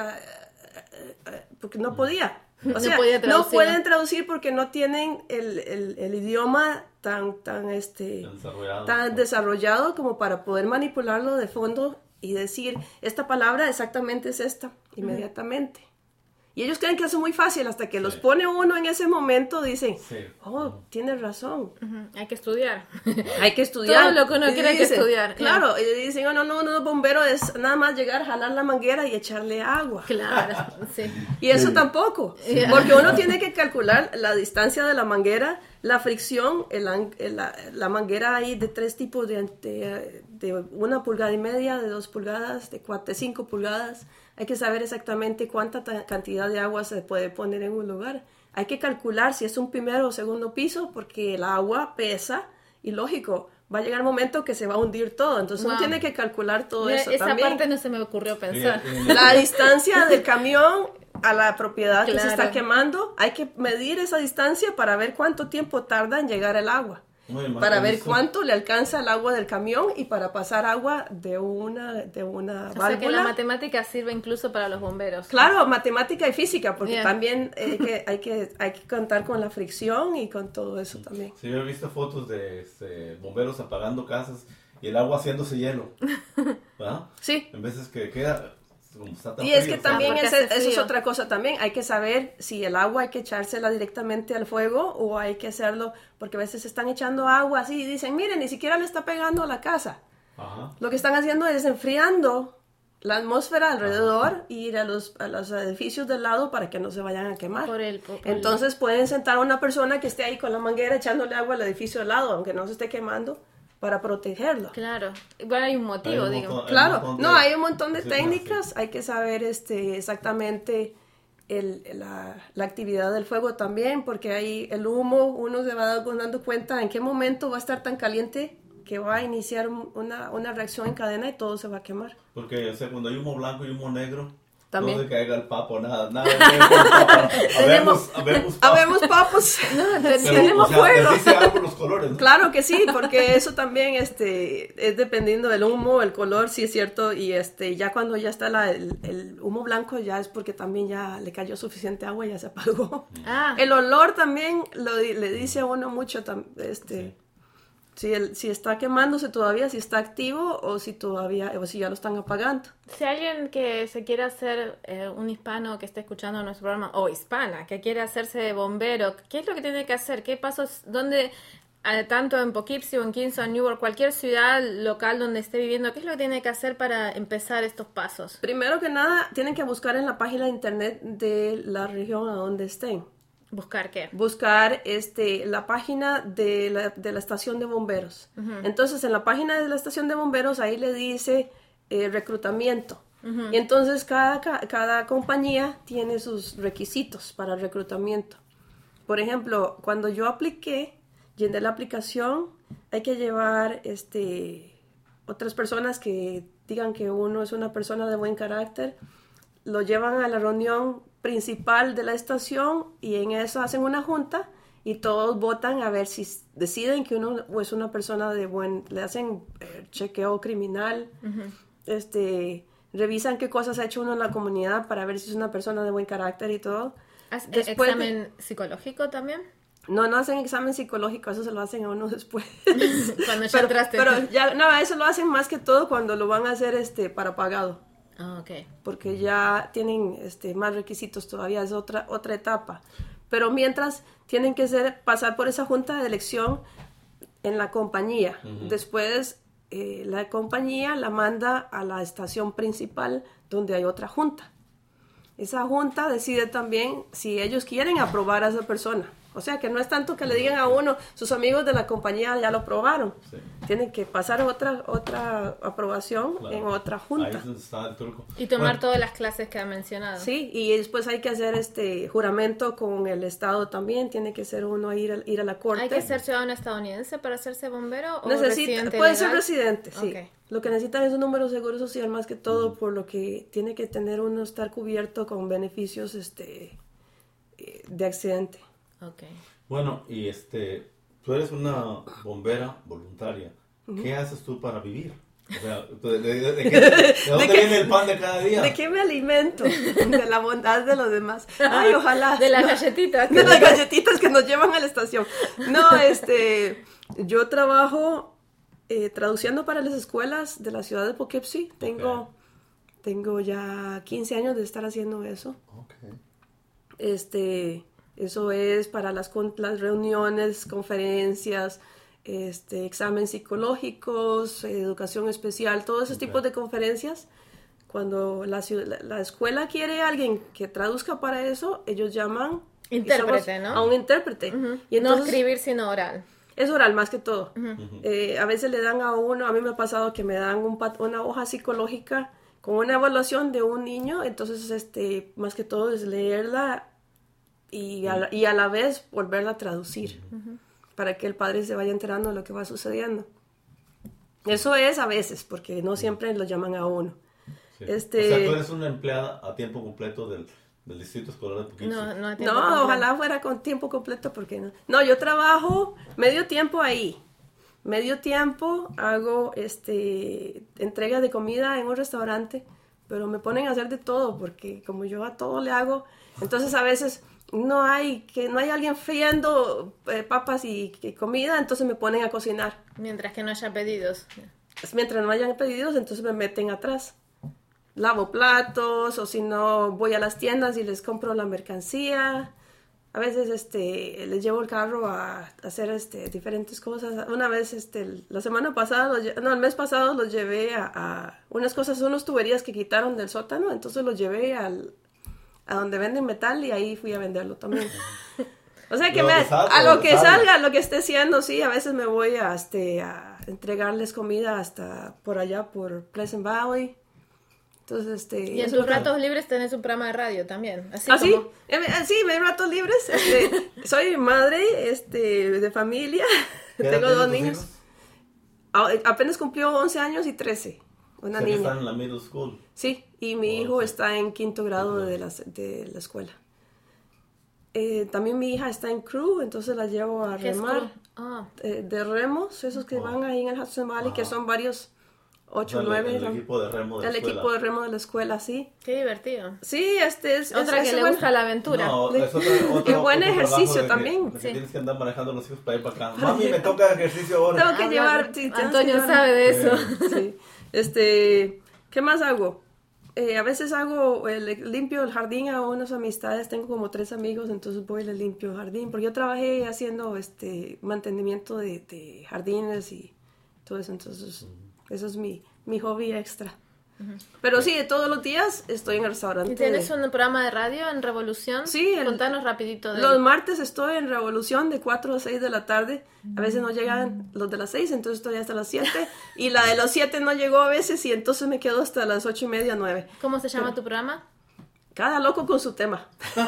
porque no podía. O sea, no pueden traducir porque no tienen el idioma tan desarrollado como para poder manipularlo de fondo y decir, esta palabra exactamente es esta, inmediatamente. Y ellos creen que eso es muy fácil, hasta que los pone uno en ese momento, dicen, tienes razón. Hay que estudiar. Hay que estudiar. Todo lo que uno quiere hay que estudiar. Claro, y dicen, no, bombero es nada más llegar, jalar la manguera y echarle agua. Claro, sí. Y eso tampoco, porque uno tiene que calcular la distancia de la manguera, la fricción, la manguera hay de 3 tipos, de 1,5 pulgadas, de 2 pulgadas, de 5 pulgadas. Hay que saber exactamente cuánta cantidad de agua se puede poner en un lugar. Hay que calcular si es un primero o segundo piso, porque el agua pesa y lógico, va a llegar el momento que se va a hundir todo. Entonces uno tiene que calcular todo eso también. Esa parte no se me ocurrió pensar. La distancia del camión a la propiedad que se está quemando, hay que medir esa distancia para ver cuánto tiempo tarda en llegar el agua. Para ver cuánto le alcanza el agua del camión y para pasar agua de una válvula. O sea que la matemática sirve incluso para los bomberos. Claro, matemática y física, porque también hay que contar con la fricción y con todo eso también. Sí, yo he visto fotos de bomberos apagando casas y el agua haciéndose hielo. ¿Verdad? Sí. En veces que queda... Y es que también eso es otra cosa también, hay que saber si el agua hay que echársela directamente al fuego o hay que hacerlo, porque a veces están echando agua así y dicen, miren, ni siquiera le está pegando a la casa. Ajá. Lo que están haciendo es enfriando la atmósfera alrededor y ir a los edificios del lado para que no se vayan a quemar. Entonces pueden sentar a una persona que esté ahí con la manguera echándole agua al edificio del lado, aunque no se esté quemando, para protegerlo. Claro, igual hay un motivo, digo. Claro, hay un montón de técnicas, hay que saber exactamente la actividad del fuego también, porque ahí el humo, uno se va dando cuenta en qué momento va a estar tan caliente que va a iniciar una reacción en cadena y todo se va a quemar. Porque, o sea, cuando hay humo blanco y humo negro, también. No se caiga el papo, nada. Habemos papos. Tenemos fuego. Dice algo los colores, ¿no? Claro que sí, porque eso también es dependiendo del humo, el color, sí es cierto, y ya cuando ya está el humo blanco ya es porque también ya le cayó suficiente agua y ya se apagó. El olor también le dice a uno mucho, si está quemándose todavía, si está activo o si ya lo están apagando. Si alguien que se quiere hacer un hispano que esté escuchando nuestro programa, o hispana, que quiere hacerse bombero, ¿qué es lo que tiene que hacer? ¿Qué pasos? ¿Dónde, tanto en Poughkeepsie o en Kingston, Newark, cualquier ciudad local donde esté viviendo, qué es lo que tiene que hacer para empezar estos pasos? Primero que nada, tienen que buscar en la página de internet de la región a donde estén. ¿Buscar qué? Buscar la página de la estación de bomberos. Uh-huh. Entonces, en la página de la estación de bomberos, ahí le dice reclutamiento. Uh-huh. Y entonces, cada compañía tiene sus requisitos para el reclutamiento. Por ejemplo, cuando yo apliqué, llené la aplicación, hay que llevar otras personas que digan que uno es una persona de buen carácter. Lo llevan a la reunión principal de la estación y en eso hacen una junta y todos votan a ver si deciden que uno es una persona le hacen chequeo criminal, uh-huh. Revisan qué cosas ha hecho uno en la comunidad para ver si es una persona de buen carácter y todo. ¿Examen psicológico también? No hacen examen psicológico, eso se lo hacen a uno después. Cuando ya entraste. Pero eso lo hacen más que todo cuando lo van a hacer para pagado. Okay. Porque ya tienen más requisitos todavía, es otra etapa. Pero mientras tienen que pasar por esa junta de elección en la compañía. Uh-huh. Después la compañía la manda a la estación principal donde hay otra junta. Esa junta decide también si ellos quieren aprobar a esa persona. O sea, que no es tanto que le digan a uno, sus amigos de la compañía ya lo aprobaron. Sí. Tienen que pasar otra aprobación Claro. en otra Ahí junta. es donde está el truco. Y tomar Bueno, todas las clases que ha mencionado. Sí, y después hay que hacer juramento con el Estado también. Tiene que ser uno ir a la corte. ¿Hay que ser ciudadano estadounidense para hacerse bombero o Necesita, residente puede ser legal? residente, sí. Ok. Lo que necesitan es un número de seguro social más que todo, por lo que tiene que tener uno estar cubierto con beneficios de accidente. Ok. bueno, y tú eres una bombera voluntaria. ¿Qué haces tú para vivir? O sea, ¿de dónde viene el pan de cada día? ¿De qué me alimento? De la bondad de los demás. Ay, ojalá. De las galletitas. De las galletitas que nos llevan a la estación. No, yo trabajo traduciendo para las escuelas de la ciudad de Poughkeepsie. Tengo ya 15 años de estar haciendo eso. Okay. Eso es para las reuniones, conferencias, exámenes psicológicos, educación especial, todos esos tipos de conferencias. Cuando la escuela quiere a alguien que traduzca para eso, ellos llaman Intérprete, ¿no? a un intérprete. Y No entonces, escribir, sino oral. es oral más que todo. A veces le dan a uno, a mí me ha pasado que me dan una hoja psicológica con una evaluación de un niño, entonces más que todo es leerla y a la vez volverla a traducir para que el padre se vaya enterando de lo que va sucediendo. Eso es a veces, porque no siempre lo llaman a uno. Sí. O sea, tú eres una empleada a tiempo completo del distrito escolar de Poughkeepsie. No, a tiempo No, completo. ojalá fuera con tiempo completo, porque no. No, yo trabajo medio tiempo ahí. Medio tiempo hago entrega de comida en un restaurante, pero me ponen a hacer de todo, porque como yo a todo le hago, entonces a veces no hay alguien friendo papas y comida, entonces me ponen a cocinar. Mientras que no haya pedidos. Mientras no hayan pedidos, entonces me meten atrás. Lavo platos, o si no, voy a las tiendas y les compro la mercancía. A veces les llevo el carro a hacer diferentes cosas. Una vez, la semana pasada, el mes pasado los llevé a unas cosas, unas tuberías que quitaron del sótano, entonces los llevé a donde venden metal y ahí fui a venderlo también. O sea que a lo que salga, lo que esté haciendo, sí, a veces me voy a entregarles comida hasta por allá, por Pleasant Valley. Entonces, Y en tus ratos libres tenés un programa de radio también. Así ¿Ah, sí? como... Sí, me ratos libres. Soy madre de familia. ¿Qué edad Tengo tienen 2 tus niños. hijos? Apenas cumplió 11 años y 13. Una O sea, que niña. están en la middle school. Sí, y mi hijo está en 5º grado de la escuela. También mi hija está en crew, entonces la llevo a ¿Qué es remar. crew? Ah. De remos, esos que van ahí en el Hudson Valley, que son varios, 8 O sea, 9. el equipo de remo de la El escuela. equipo de remo de la escuela, sí. Qué divertido. Sí, es Otra que le bueno. gusta la aventura. No, es otro Y buen trabajo ejercicio de que- también. de que Sí. tienes que andar manejando a los hijos para ir para acá. Mami, me toca ejercicio ahora. Tengo que Habla- llevar... sí, tienes que Antonio llevar- sabe de eso. Sí. ¿Qué más hago? A veces limpio el jardín a unas amistades. Tengo como 3 amigos, entonces voy y les limpio el jardín. Porque yo trabajé haciendo mantenimiento de jardines y todo eso. Entonces, eso es mi hobby extra. Pero sí, todos los días estoy en el restaurante. ¿Y tienes un programa de radio en Revolución? Sí, Contanos rapidito de Los él. martes estoy en Revolución de 4 a 6 de la tarde. A veces no llegan los de las 6, entonces estoy hasta las 7. Y la de los 7 no llegó a veces y entonces me quedo hasta las 8:30, 9. ¿Cómo se llama tu programa? Cada loco con su tema.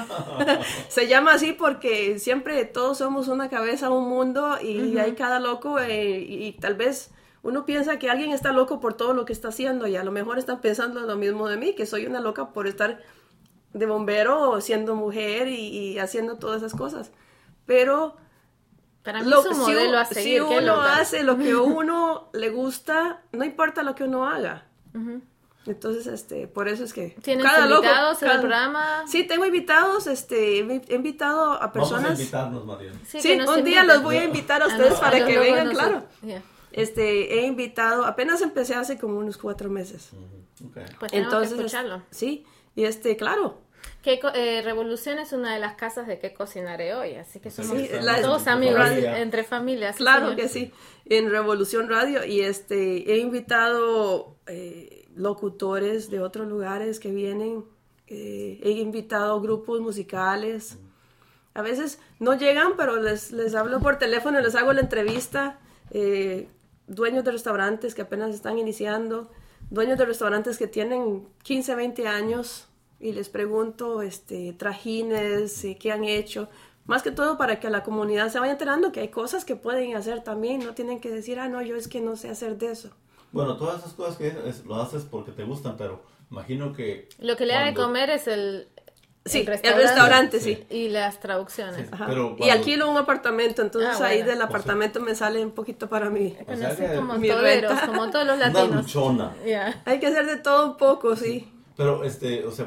Se llama así porque siempre todos somos una cabeza, un mundo y hay cada loco y tal vez uno piensa que alguien está loco por todo lo que está haciendo y a lo mejor están pensando lo mismo de mí, que soy una loca por estar de bombero, siendo mujer y haciendo todas esas cosas. Pero Para mí es un modelo a si seguir. qué uno loca. hace lo que a uno le gusta, no importa lo que uno haga. Entonces, por eso es que ¿Tienes cada loco, invitados en el cada- programa? Sí, tengo invitados, he invitado a Vamos a personas. invitarnos, María. Sí, que nos un día inviten. los voy a invitar a ustedes no, para los que locos vengan, no claro. son- Yeah. He invitado, apenas empecé hace como unos 4 meses. Okay. Pues tenemos Entonces, que escucharlo. sí, y claro. Revolución es una de las casas de qué cocinaré hoy, así que somos Sí, todos amigos familia. entre familias. Claro señor. que sí, en Revolución Radio, y he invitado locutores de otros lugares que vienen, he invitado grupos musicales, a veces no llegan, pero les hablo por teléfono, les hago la entrevista, dueños de restaurantes que apenas están iniciando, dueños de restaurantes que tienen 15, 20 años, y les pregunto trajines, qué han hecho, más que todo para que la comunidad se vaya enterando que hay cosas que pueden hacer también, no tienen que decir, no, yo es que no sé hacer de eso. Bueno, todas esas cosas que lo haces porque te gustan, pero imagino que... Lo que le da de cuando- comer es el restaurante, sí. y las traducciones. Sí. Ajá. Pero Y cuando- alquilo un apartamento, entonces ahí bueno. del apartamento me sale un poquito para mí. O Bueno, sea así que- como Mi toderos, renta. como todos los Una latinos. luchona. Ya. Hay que hacer de todo un poco, sí. Pero, o sea,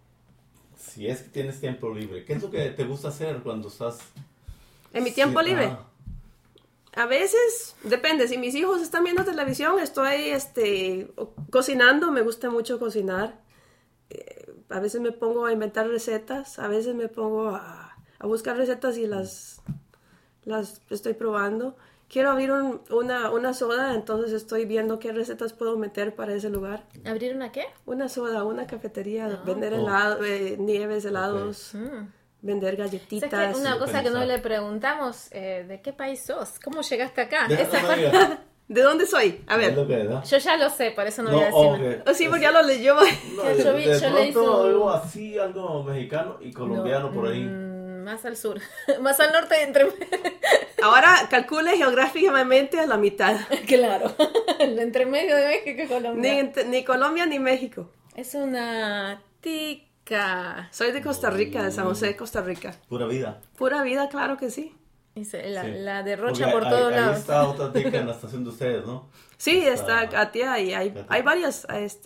si es que tienes tiempo libre, ¿qué es lo que te gusta hacer cuando estás... En mi tiempo Sí, libre. ah, A veces, depende, si mis hijos están viendo televisión, estoy cocinando, me gusta mucho cocinar. A veces me pongo a inventar recetas, a veces me pongo a buscar recetas y las estoy probando. Quiero abrir una soda, entonces estoy viendo qué recetas puedo meter para ese lugar. ¿Abrir una qué? Una soda, una cafetería, vender Oh. nieves, helados, vender ¿Sabes galletitas. qué? Una Sí, cosa que no pensar. le preguntamos, ¿de qué país sos? ¿Cómo llegaste acá? deja- Esa no parte- me digas, ¿De dónde soy? A es ver. lo que da. yo ya lo sé, por eso no, No, voy a decir nada. ok. Oh, sí, porque ya lo leyó. No, Yo vi- de yo le pronto hizo- algo así, algo mexicano y colombiano por ahí. Más al sur, más al norte entre... Ahora calcule geográficamente a la mitad. Claro, entre medio de México y Colombia. Ni Colombia ni México. Es una tica. Soy de Costa Rica, de San José, Costa Rica. Pura vida. Pura vida, claro que sí. La, Sí. la derrocha Porque por todos ahí lados. está otra tica en la estación de ustedes, ¿no? Sí, está Katia y hay Katia. varias,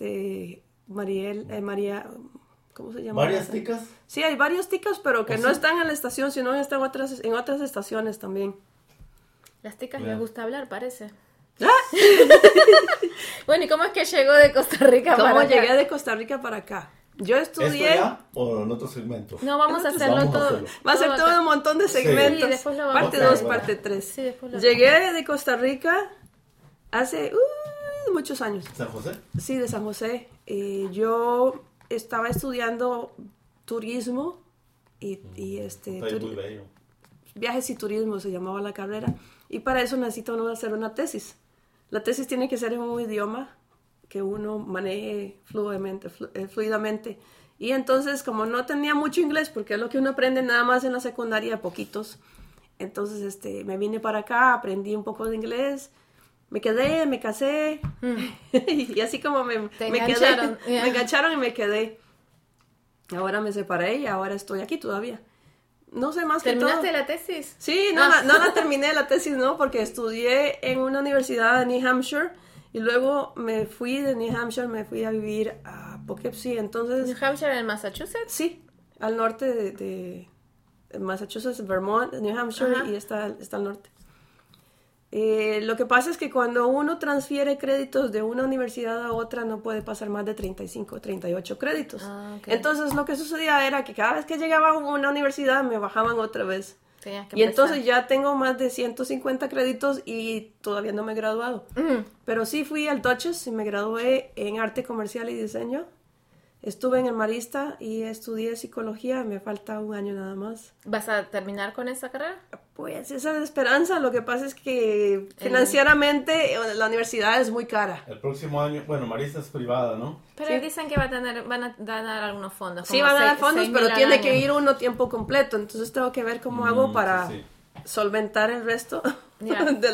María, ¿cómo se llama? ¿Varias ticas? Sí, hay varios ticas, pero que ¿Oh, no sí? están en la estación, sino están en otras estaciones también. Las ticas Mira. les gusta hablar, parece. ¡Ah! Bueno, ¿y cómo es que llegó de Costa Rica para ¿Cómo acá? llegué de Costa Rica para acá? Yo ¿Esto estudié... ya o en otro segmento? No, vamos a hacerlo Vamos a todo. hacerlo. Va a ser todo acá. un montón de Sí. segmentos. Sí, después lo vamos Parte a hacer. 2, Bueno. parte 3. Sí, después lo Llegué de Costa Rica hace muchos años. ¿San José? Sí, de San José. Yo estaba estudiando turismo y Está ahí muy bello. viajes y turismo se llamaba la carrera. Y para eso necesita uno hacer una tesis. La tesis tiene que ser en un idioma que uno maneje fluidamente. Y entonces, como no tenía mucho inglés, porque es lo que uno aprende nada más en la secundaria, poquitos, entonces me vine para acá, aprendí un poco de inglés, me quedé, me casé, y así como Te me engancharon, quedé, ya. me engancharon y me quedé. Ahora me separé y ahora estoy aquí todavía. No sé más que todo. ¿Terminaste la tesis? Sí, no la terminé la tesis, no, porque estudié en una universidad de New Hampshire y luego me fui de New Hampshire, me fui a vivir a Poughkeepsie, entonces, ¿New Hampshire en Massachusetts? sí, al norte de Massachusetts, Vermont, New Hampshire, Ajá. y está al norte. Lo que pasa es que cuando uno transfiere créditos de una universidad a otra no puede pasar más de 35, 38 créditos. Ah, ok. Entonces lo que sucedía era que cada vez que llegaba a una universidad me bajaban otra vez. Tenías que Y empezar. entonces ya tengo más de 150 créditos y todavía no me he graduado. Pero sí fui al Dutchess y me gradué en arte comercial y diseño. Estuve en el Marista y estudié psicología. Me falta un año nada más. ¿Vas a terminar con esa carrera? Pues esa es la esperanza. Lo que pasa es que financieramente la universidad es muy cara. El próximo año, bueno, Marista es privada, ¿no? Pero Sí. dicen que van a dar algunos fondos. Sí, como van a dar seis- fondos, 6.000 pero al tiene año. que ir uno tiempo completo. Entonces tengo que ver cómo hago para Sí. solventar el resto Ya. de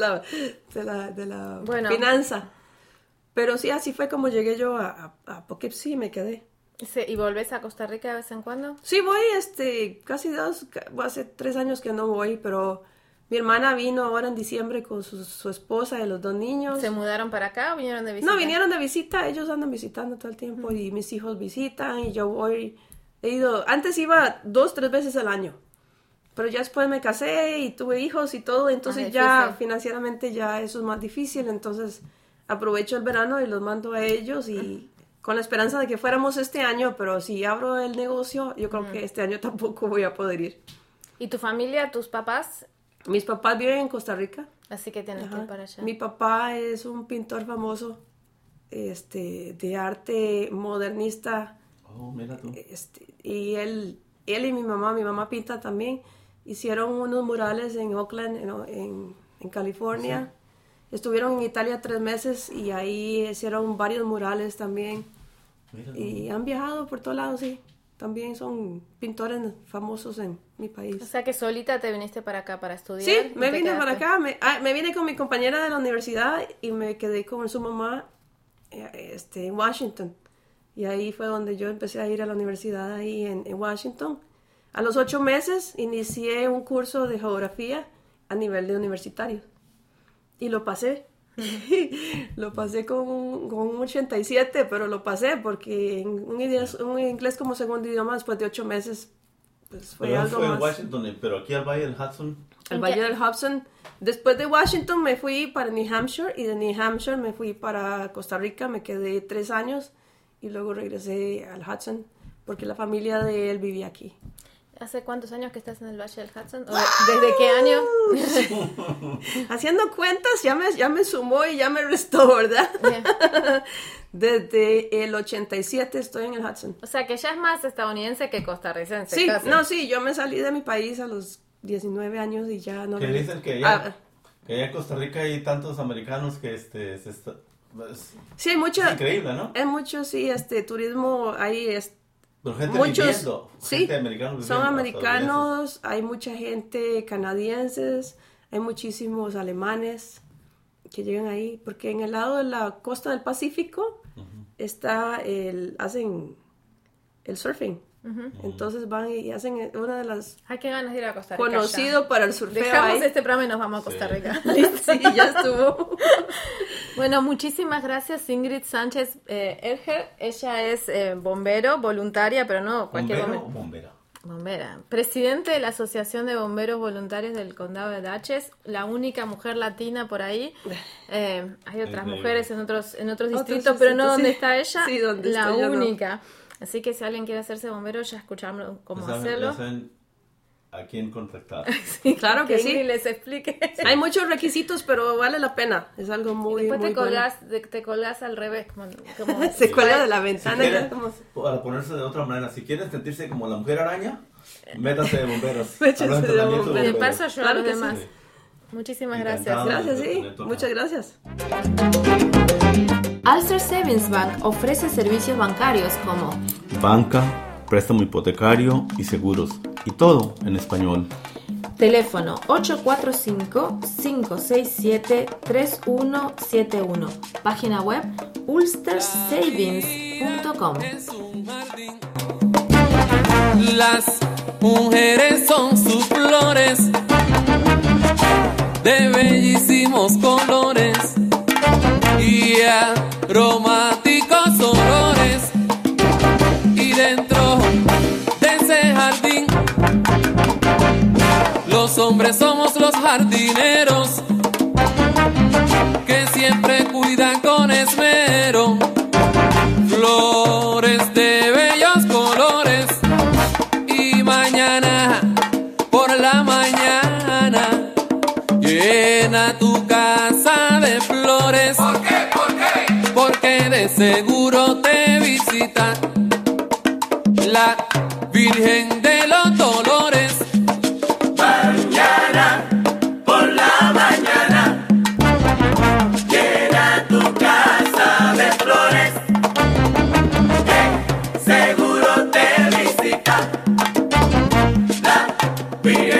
la Bueno. finanza. Pero sí, así fue como llegué yo a Poughkeepsie y me quedé. Sí, ¿y volvés a Costa Rica de vez en cuando? Sí, voy casi hace 3 años que no voy, pero mi hermana vino ahora en diciembre con su esposa y los 2 niños. ¿Se mudaron para acá o vinieron de visita? No, vinieron de visita, ellos andan visitando todo el tiempo y mis hijos visitan y yo voy, antes iba 2, 3 veces al año, pero ya después me casé y tuve hijos y todo, entonces Más ya difícil. financieramente ya eso es más difícil, entonces aprovecho el verano y los mando a ellos y con la esperanza de que fuéramos este año, pero si abro el negocio, yo creo que este año tampoco voy a poder ir. ¿Y tu familia, tus papás? Mis papás viven en Costa Rica. Así que tienes que ir para allá. Mi papá es un pintor famoso, de arte modernista. Oh, mira tú. Y él y mi mamá pinta también. Hicieron unos murales en Oakland, en California. Sí. Estuvieron en Italia 3 meses y ahí hicieron varios murales también. Mira, y han viajado por todos lados, sí. También son pintores famosos en mi país. O sea que solita te viniste para acá para estudiar. Sí, me vine para acá. Me vine con mi compañera de la universidad y me quedé con su mamá en Washington. Y ahí fue donde yo empecé a ir a la universidad ahí en Washington. A los 8 meses inicié un curso de geografía a nivel de universitario. Y lo pasé. Lo pasé con un 87, pero lo pasé porque un inglés como segundo idioma después de 8 meses pues fue pero algo fue más. en Washington, pero aquí al Valle del Hudson. Al Valle del Hudson. Después de Washington me fui para New Hampshire y de New Hampshire me fui para Costa Rica. Me quedé 3 años y luego regresé al Hudson porque la familia de él vivía aquí. ¿Hace cuántos años que estás en el Valle del Hudson? ¿Desde qué año? Haciendo cuentas ya me sumó y ya me restó, ¿verdad? Yeah. Desde el 87 estoy en el Hudson. O sea que ya es más estadounidense que costarricense. Sí, casi. sí, yo me salí de mi país a los 19 años y ya no... Que dicen que allá en Costa Rica hay tantos americanos que sí, hay mucho... Es increíble, ¿no? Es mucho, sí, turismo, hay... Pero gente muchos, viviendo, sí, gente americana son americanos, hay mucha gente canadienses, hay muchísimos alemanes que llegan ahí, porque en el lado de la costa del Pacífico hacen el surfing. Entonces van y hacen una de las... Ay, qué ganas de ir a Costa Rica. Conocido para el surfeo. Dejamos ahí. este programa y nos vamos a Costa Rica. Sí, ya estuvo. Bueno, muchísimas gracias Ingrid Sánchez Erger. Ella es bombero, voluntaria, pero no cualquier ¿Bombero o bombera? Bombera. Presidente de la Asociación de Bomberos Voluntarios del Condado de Dutchess, la única mujer latina por ahí. Hay otras mujeres en otros distritos, pero no donde está ella, sí, donde la estoy yo, única. no. Así que si alguien quiere hacerse bombero, ya escucharon cómo Ya hacerlo. saben a quién contactar. Sí, Claro que sí. Ingrid les explique. Hay muchos requisitos, pero vale la pena. Es algo muy, Después muy te colgás al revés. Como Se cuelga de la ventana. Si quieren, ya como... para ponerse de otra manera, si quieren sentirse como la mujer araña, métanse de bomberos. Métanse Al de entrenamiento bomberos. de paso yo a Claro los que sí. demás. Muchísimas gracias. Encantado. Gracias, sí. Neto, Muchas gracias. Ulster Savings Bank ofrece servicios bancarios como banca, préstamo hipotecario y seguros. Y todo en español. teléfono 845-567-3171, página web ulstersavings.com. Es un jardín. Las mujeres son sus flores de bellísimos colores y aromáticos olores, y dentro de ese jardín los hombres somos los jardineros que siempre cuidan con esmero flores de bellos colores, y mañana por la mañana llena tu casa de flores. ¿Por qué? ¿Por qué? Porque de seguro te visita la Virgen de los Dolores. Mañana, por la mañana, llena tu casa de flores, que seguro te visita la Virgen